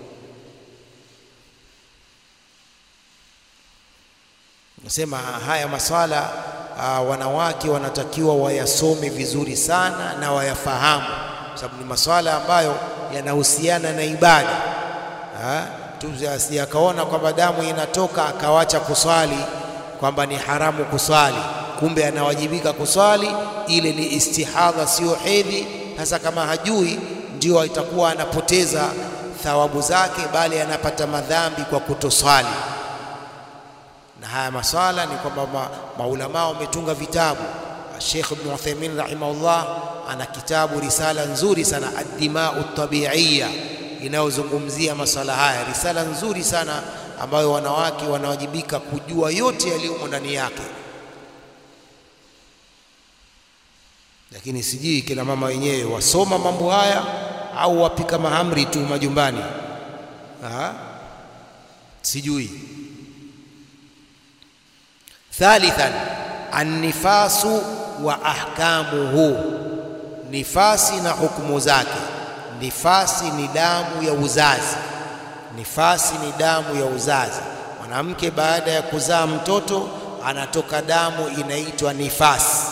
Nasema haya maswala uh, wanawake wanatakiwa wayasome vizuri sana na wayafahamu, sababu ni maswala ambayo yanahusiana na ibada. Mtu akaona kwamba damu inatoka akawacha kuswali kwamba ni haramu kuswali, kumbe anawajibika kuswali. Ile ni istihadha, sio hedhi. Hasa kama hajui, ndio itakuwa anapoteza thawabu zake, bali anapata madhambi kwa kutoswali. Na haya maswala ni kwamba ma, maulama wametunga vitabu. Sheikh Ibn Uthaymeen rahimahullah ana kitabu risala nzuri sana, ad-dima'u tabi'iyya, inayozungumzia maswala haya. Risala nzuri sana ambayo wanawake wanawajibika kujua yote yaliyomo ndani yake. Lakini sijui kila mama wenyewe wasoma mambo haya au wapika mahamri tu majumbani. Aha, sijui. Thalithan, an-nifasu wa ahkamuhu, nifasi na hukumu zake. Nifasi ni damu ya uzazi. Nifasi ni damu ya uzazi. Mwanamke baada ya kuzaa mtoto anatoka damu inaitwa nifasi.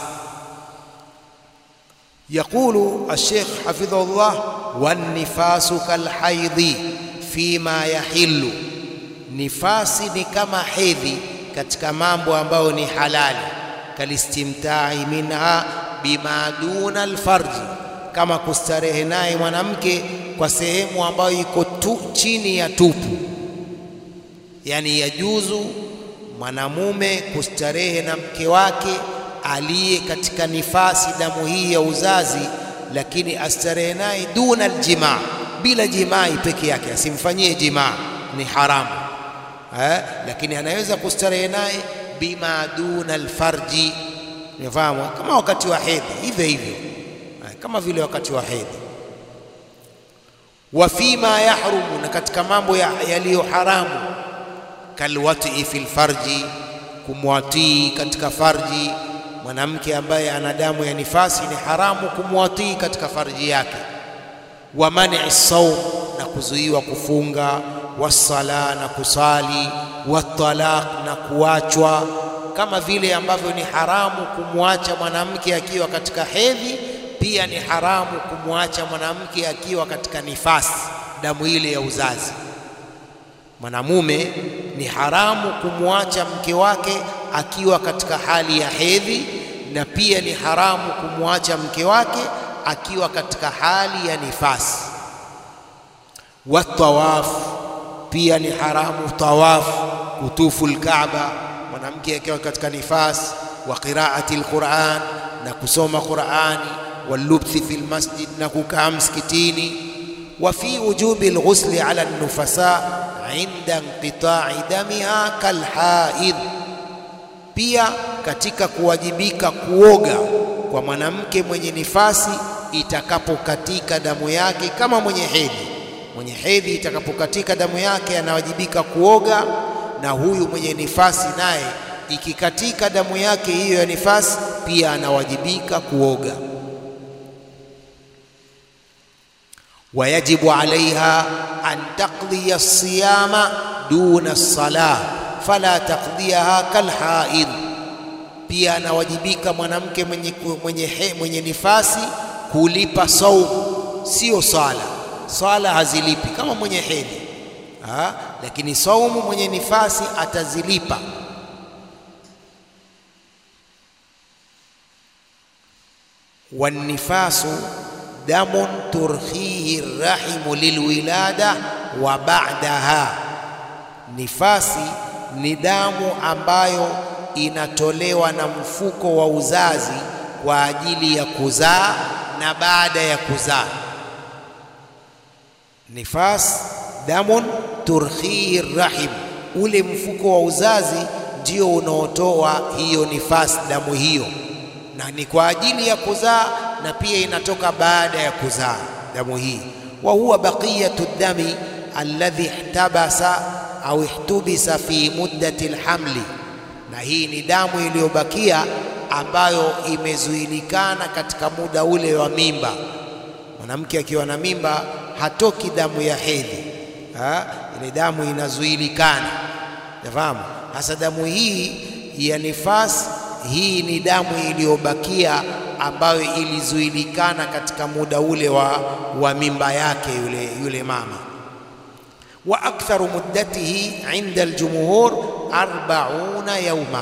Yaqulu al-Sheikh hafidhahullah, wan-nifasu kal-haidhi fima yahillu, nifasi ni kama hedhi katika mambo ambayo ni halali. Kalistimtai minha bima duna alfarji, kama kustarehe naye mwanamke kwa sehemu ambayo iko tu chini ya tupu. Yani yajuzu mwanamume kustarehe na mke wake aliye katika nifasi, damu hii ya uzazi, lakini astarehe naye duna aljimaa, bila jimai peke yake, asimfanyie jimaa, ni haramu. Eh, lakini anaweza kustarehe naye bima duna alfarji, unafahamu, kama wakati wa hedhi, hivyo hivyo kama vile wakati wa hedhi. Wa fima yahrumu, na katika mambo yaliyo haramu, kalwati fil farji, kumwatii katika farji. Mwanamke ambaye ana damu ya nifasi ni haramu kumwatii katika farji yake. Wa man'i sawm, na kuzuiwa kufunga. Wasala, na kusali. Watalaq, na kuachwa. Kama vile ambavyo ni haramu kumwacha mwanamke akiwa katika hedhi, pia ni haramu kumwacha mwanamke akiwa katika nifasi, damu ile ya uzazi. Mwanamume ni haramu kumwacha mke wake akiwa katika hali ya hedhi, na pia ni haramu kumwacha mke wake akiwa katika hali ya nifasi. Watawaf, pia ni haramu tawaf, kutufu al-Kaaba, mwanamke akiwa katika nifasi. Wa qiraati al-Qur'an, na kusoma Qur'ani. Walubthi fil masjid, na kukaa msikitini. Wa fi wujubi al-ghusli ala an-nufasa inda inqita'i damiha kalhaid, pia katika kuwajibika kuoga kwa mwanamke mwenye nifasi itakapokatika damu yake, kama mwenye hedhi. Mwenye hedhi itakapokatika damu yake anawajibika kuoga, na huyu mwenye nifasi naye ikikatika damu yake hiyo ya nifasi pia anawajibika kuoga. Wayajibu alaiha an taqdiya as-siyama duna as-salah fala taqdiyaha kalhaid, Pia anawajibika mwanamke mwenye, mwenye, he, mwenye nifasi kulipa saumu, sio swala. Swala hazilipi kama mwenye hedhi, ha? Lakini saumu mwenye nifasi atazilipa. Wanifasu damun turkhihi rahimu lilwilada wa ba'daha, nifasi ni damu ambayo inatolewa na mfuko wa uzazi kwa ajili ya kuzaa na baada ya kuzaa. Nifas damun turkhihi rahim, ule mfuko wa uzazi ndio unaotoa hiyo nifas, damu hiyo, na ni kwa ajili ya kuzaa na pia inatoka baada ya kuzaa damu hii. Wa huwa baqiyatu dami alladhi ihtabasa au ihtubisa fi muddati alhamli, na hii ni damu iliyobakia ambayo imezuilikana katika muda ule wa mimba. Mwanamke akiwa na mimba hatoki damu ya hedhi, ha? Ile damu inazuilikana, nafahamu. Hasa damu hii ya nifas, hii ni damu iliyobakia ambayo ilizuilikana katika muda ule wa, wa mimba yake yule, yule mama. Wa aktharu muddatihi inda aljumhur arbauna yauma,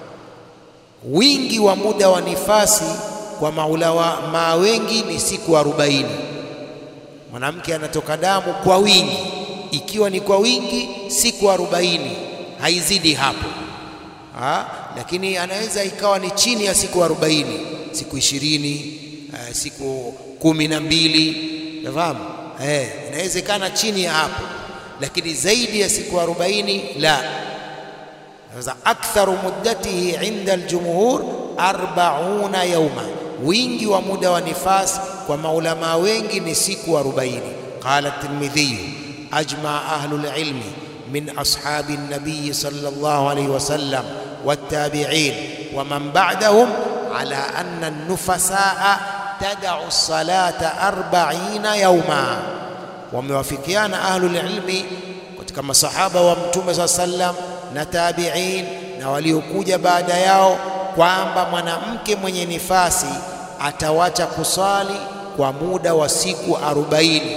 wingi wa muda wa nifasi kwa maulama wengi ni siku arobaini. Mwanamke anatoka damu kwa wingi, ikiwa ni kwa wingi siku arobaini, haizidi hapo, ha? Lakini anaweza ikawa ni chini ya siku arobaini, siku ishirini, uh, siku kumi na mbili, nafahamu eh, inawezekana chini ya hapo, lakini zaidi ya siku arobaini la. Sasa aktharu muddatihi inda aljumhur arbauna yauma, wingi wa muda wa nifas kwa maulama wengi ni siku arobaini. Qala at-Tirmidhi ajma ahlul ilmi min ashabi an-nabiy sallallahu alayhi wasallam wat-tabi'in wa man ba'dahum ala anna an-nufasaa tad'u as-salata arba'ina yawma. Wamewafikiana ahlul ilmi katika masahaba wa Mtume sallallahu alayhi wasallam na tabi'in na waliokuja baada yao kwamba mwanamke mwenye nifasi atawacha kusali kwa muda wa siku arobaini,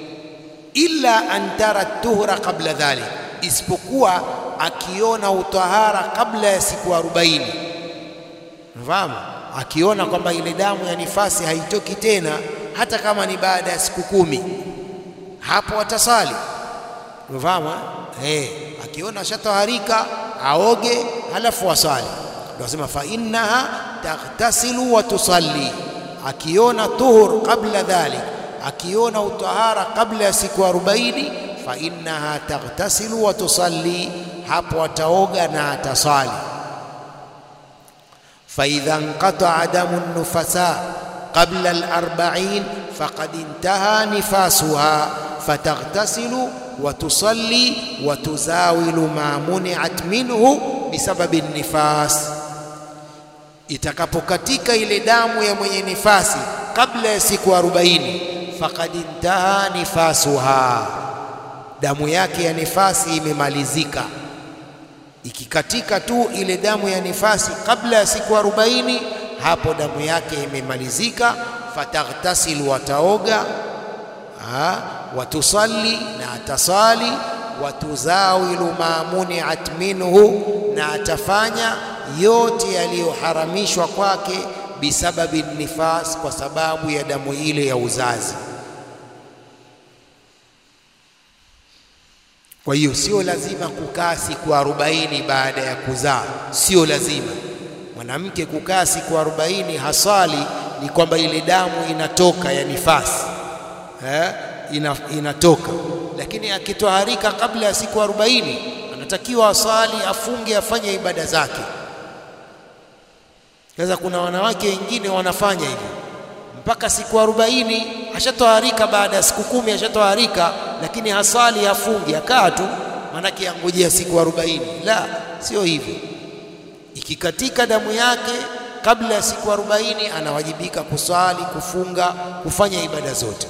illa an tara tuhra qabla dhalik, isipokuwa akiona utahara kabla ya siku arobaini. Mfahamu, akiona kwamba ile damu ya nifasi haitoki tena hata kama ni baada ya siku kumi, hapo atasali. Mfahamu eh, akiona shataharika aoge halafu asali. Ndio sema fa innaha taghtasilu wa tusalli, akiona tuhur qabla dhalik, akiona utahara kabla ya siku arobaini, fa innaha taghtasilu wa tusalli, hapo ataoga na atasali. Fa idha inqata'a damu an-nufasa qabla al-arba'in faqad intaha nifasuha fataghtasilu wa tusalli wa tuzawilu ma muni'at minhu bisababi nifas. Itakapokatika ile damu ya mwenye nifasi kabla ya siku arobaini, faqad intaha nifasuha, damu yake ya nifasi imemalizika. Ikikatika tu ile damu ya nifasi kabla ya siku arobaini, hapo damu yake imemalizika. Fataghtasilu, wataoga, watusalli, na atasali, watuzawilu ma muni'at minhu, na atafanya yote yaliyoharamishwa kwake bisababi nifas, kwa sababu ya damu ile ya uzazi. Kwa hiyo sio lazima kukaa siku arobaini baada ya kuzaa, sio lazima mwanamke kukaa siku arobaini hasali. Ni kwamba ile damu inatoka ya nifasi, eh, ina, inatoka, lakini akitoharika kabla ya siku arobaini anatakiwa asali, afunge, afanye ibada zake. Sasa kuna wanawake wengine wanafanya hivyo mpaka siku arobaini, ashatoharika, baada ya siku kumi ashatoharika, lakini hasali, hafungi, akaa tu, manake angojea siku arobaini. La, sio hivyo. Ikikatika damu yake kabla ya siku arobaini, anawajibika kusali, kufunga, kufanya ibada zote.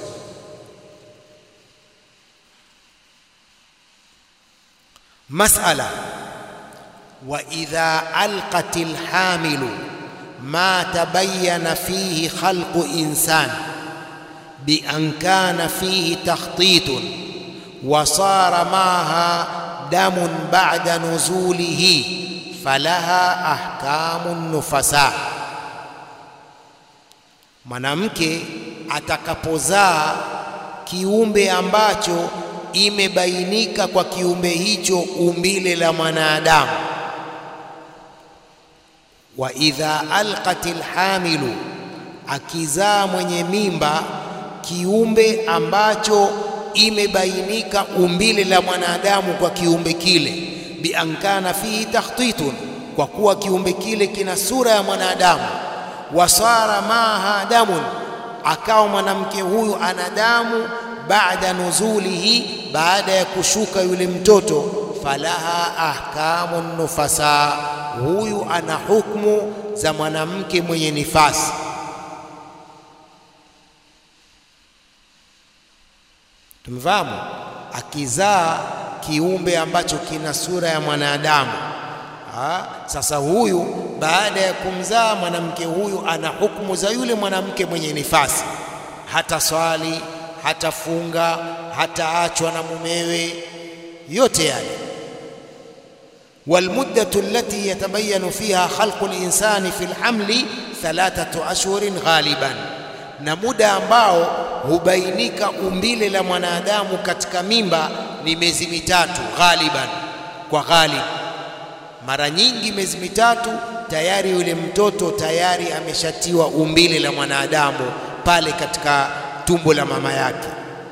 Mas'ala, wa idha alqatil hamilu ma tabayyana fihi khalqu insan bi an kana fihi takhtitun wa sara maha damun ba'da nuzulihi falaha ahkamun nufasa. Mwanamke atakapozaa kiumbe ambacho imebainika kwa kiumbe hicho umbile la mwanadamu, wa idha alqatil hamilu, akizaa mwenye mimba kiumbe ambacho imebainika umbile la mwanadamu kwa kiumbe kile, bi ankana fihi takhtitun, kwa kuwa kiumbe kile kina sura ya mwanadamu, wasara maha damun, akawa mwanamke huyu ana damu, baada nuzulihi, baada ya kushuka yule mtoto, falaha ahkamun nufasa, huyu ana hukumu za mwanamke mwenye nifasi. Tumefahamu? Akizaa kiumbe ambacho kina sura ya mwanadamu, ha? Sasa huyu baada ya kumzaa mwanamke huyu ana hukumu za yule mwanamke mwenye nifasi, hata swali, hata funga, hata achwa na mumewe, yote yale. Walmuddatu allati yatabayanu fiha khalqu linsani fi lhamli thalathatu ashhurin ghaliban, na muda ambao hubainika umbile la mwanadamu katika mimba ni miezi mitatu ghaliban, kwa ghalib. Mara nyingi miezi mitatu tayari yule mtoto tayari ameshatiwa umbile la mwanadamu pale katika tumbo la mama yake.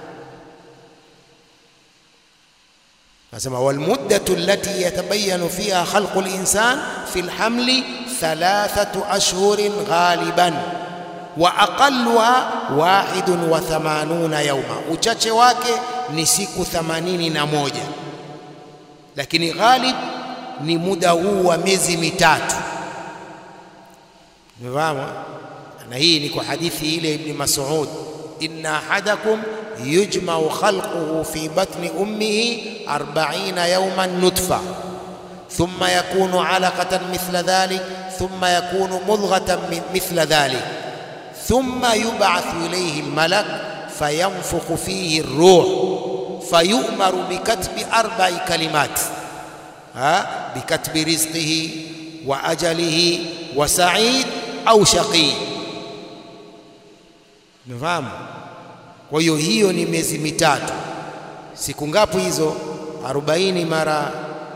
Nasema walmuddatu allati yatabayanu fiha khalqu linsan fi lhamli thalathatu ashhurin ghaliban wa aqalluha wahidun wa thamanuna yawma, uchache wake ni siku themanini na moja, lakini ghalib ni muda huu wa miezi mitatu. Mfahamu? Na hii ni kwa hadithi ile Ibn Mas'ud, inna ahadakum yujma'u khalquhu fi batni ummihi arba'ina yawman nutfa thumma yakunu 'alaqatan mithla dhalik thumma yakunu mudghatan mithla dhalik thumma yub'athu ilayhi al-malak fayanfukhu fihi ar-ruh fayu'maru bikatbi arba'i kalimat, ha bikatbi rizqihi wa ajalihi wa sa'id au shaqi. Nafahamu? Kwa hiyo hiyo ni miezi mitatu. Siku ngapi hizo? arobaini mara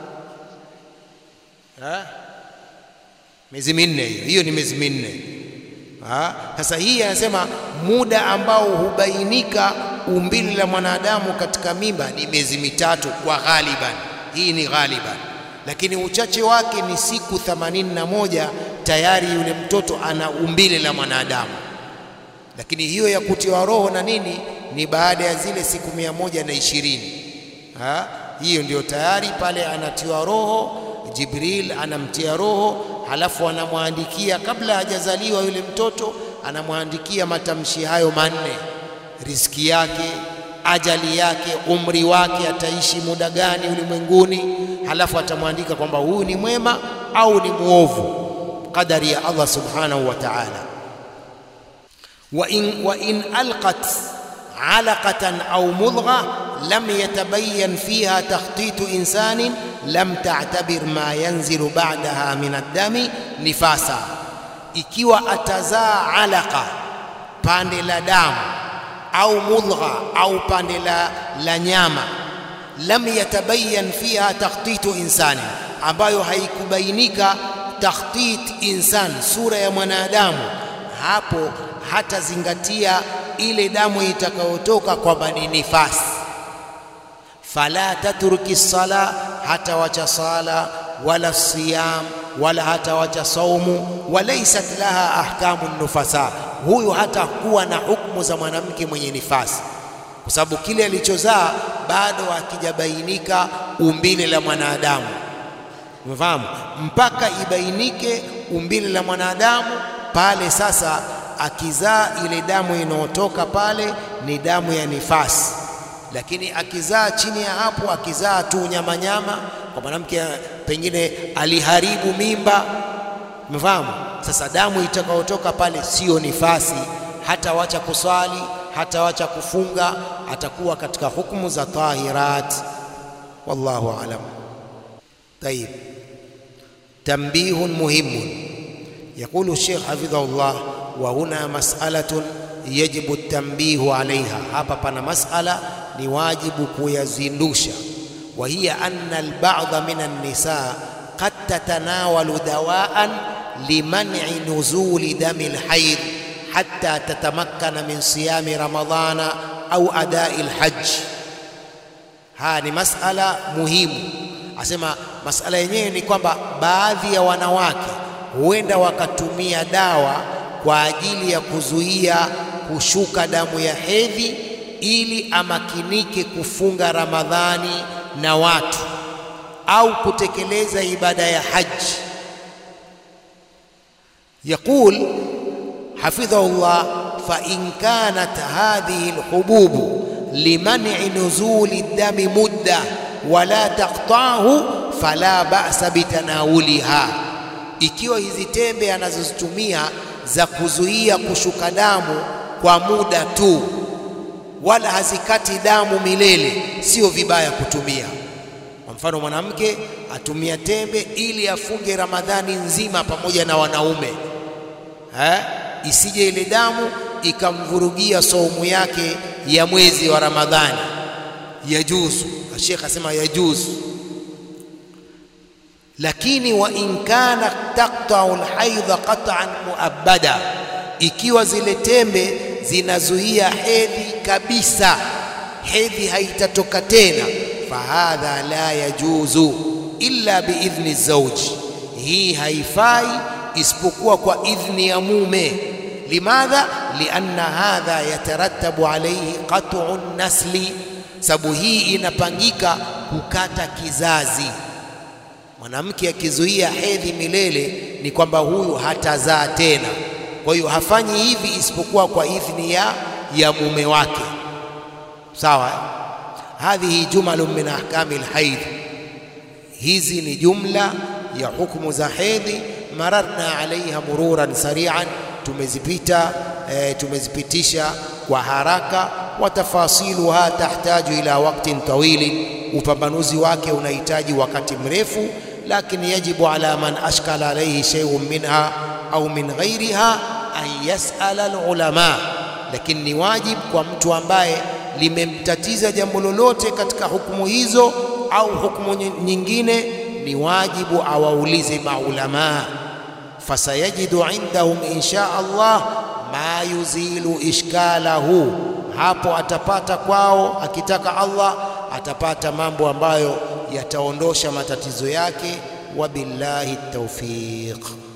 ha miezi minne, hiyo hiyo ni miezi minne. Ha sasa hii anasema muda ambao hubainika umbile la mwanadamu katika mimba ni miezi mitatu kwa ghaliban. Hii ni ghaliban, lakini uchache wake ni siku themanini na moja tayari yule mtoto ana umbile la mwanadamu. Lakini hiyo ya kutiwa roho na nini ni baada ya zile siku mia moja na ishirini. Ha? Hiyo ndio tayari pale anatiwa roho, Jibril anamtia roho, halafu anamwandikia kabla hajazaliwa yule mtoto, anamwandikia matamshi hayo manne: riziki yake, ajali yake, umri wake, ataishi muda gani ulimwenguni, halafu atamwandika kwamba huyu ni mwema au ni muovu, qadari ya Allah subhanahu wa ta'ala. wa in wa in alqat alaqatan au mudgha lam yatabayyan fiha takhtitu insanin lam ta'tabir ma yanzilu ba'daha min ad-dami nifasa, ikiwa atazaa alaqa, pande la damu, au mudgha, au pande la, la nyama, lam yatabayyan fiha takhtitu insani, ambayo haikubainika takhtit insan, sura ya mwanadamu, hapo hatazingatia ile damu itakayotoka kwamba ni nifasi. Fala tatruki sala, hata wacha sala, wala siyam, wala hata wacha saumu, walaysat laha ahkamun nufasa, huyu hata kuwa na hukumu za mwanamke mwenye nifasi, kwa sababu kile alichozaa bado hakijabainika umbile la mwanadamu. Umefahamu? Mpaka ibainike umbile la mwanadamu, pale sasa akizaa ile damu inayotoka pale ni damu ya nifasi. Lakini akizaa chini ya hapo, akizaa tu nyama nyama, kwa mwanamke pengine aliharibu mimba, umefahamu? Sasa damu itakayotoka pale sio nifasi, hata wacha kuswali, hata wacha kufunga, atakuwa katika hukumu za tahirat. Wallahu a'lam. Tayib, tanbihun muhimun. يقول الشيخ حفظه الله: وهنا مسألة يجب التنبيه عليها. hapa pana mas'ala ni wajibu kuyazindusha. وهي أن البعض من النساء قد تتناول دواء لمنع نزول دم الحيض حتى تتمكن من صيام رمضان أو أداء الحج. هذه مسألة مهمة. Asema masala yenyewe ni kwamba baadhi ya wanawake huenda wakatumia dawa kwa ajili ya kuzuia kushuka damu ya hedhi ili amakinike kufunga Ramadhani na watu au kutekeleza ibada ya haji. يقول حفظه الله: فإن كانت هذه الحبوب لمنع نزول الدم مدة ولا تقطعه فلا بأس بتناولها. Ikiwa hizi tembe anazozitumia za kuzuia kushuka damu kwa muda tu, wala hazikati damu milele, sio vibaya kutumia. Kwa mfano, mwanamke atumia tembe ili afunge Ramadhani nzima pamoja na wanaume, eh, isije ile damu ikamvurugia saumu yake ya mwezi wa Ramadhani. Yajuzu, Sheikh asema yajuzu. Lakini wa in kana taqta'u al-haidha qat'an muabbada, ikiwa zile tembe zinazuia hedhi kabisa, hedhi haitatoka tena, fahadha la yajuzu illa biidhni zawji, hii haifai isipokuwa kwa idhni ya mume. Limadha? Lianna hadha yatarattabu alayhi qat'u nasli, sababu hii inapangika kukata kizazi. Mwanamke akizuia hedhi milele ni kwamba huyu hatazaa tena. Kwa hiyo hafanyi hivi isipokuwa kwa idhni ya, ya mume wake. Sawa? Hadhihi jumalun min ahkami alhaidh, hizi ni jumla ya hukumu za hedhi. Mararna alaiha mururan sari'an, tumezipita e, tumezipitisha kwa haraka. Wa tafasiluha tahtaju ila waqtin tawili, upambanuzi wake unahitaji wakati mrefu. Lakini yajibu ala man ashkala alayhi shay'un minha au min ghairiha an yas'ala alulama, lakini ni wajib kwa mtu ambaye limemtatiza jambo lolote katika hukumu hizo au hukumu nyingine, ni wajibu awaulize maulama. Fasayajidu indahum insha Allah ma yuzilu ishkalahu, hapo atapata kwao, akitaka Allah atapata mambo ambayo yataondosha matatizo yake. Wabillahi tawfiq.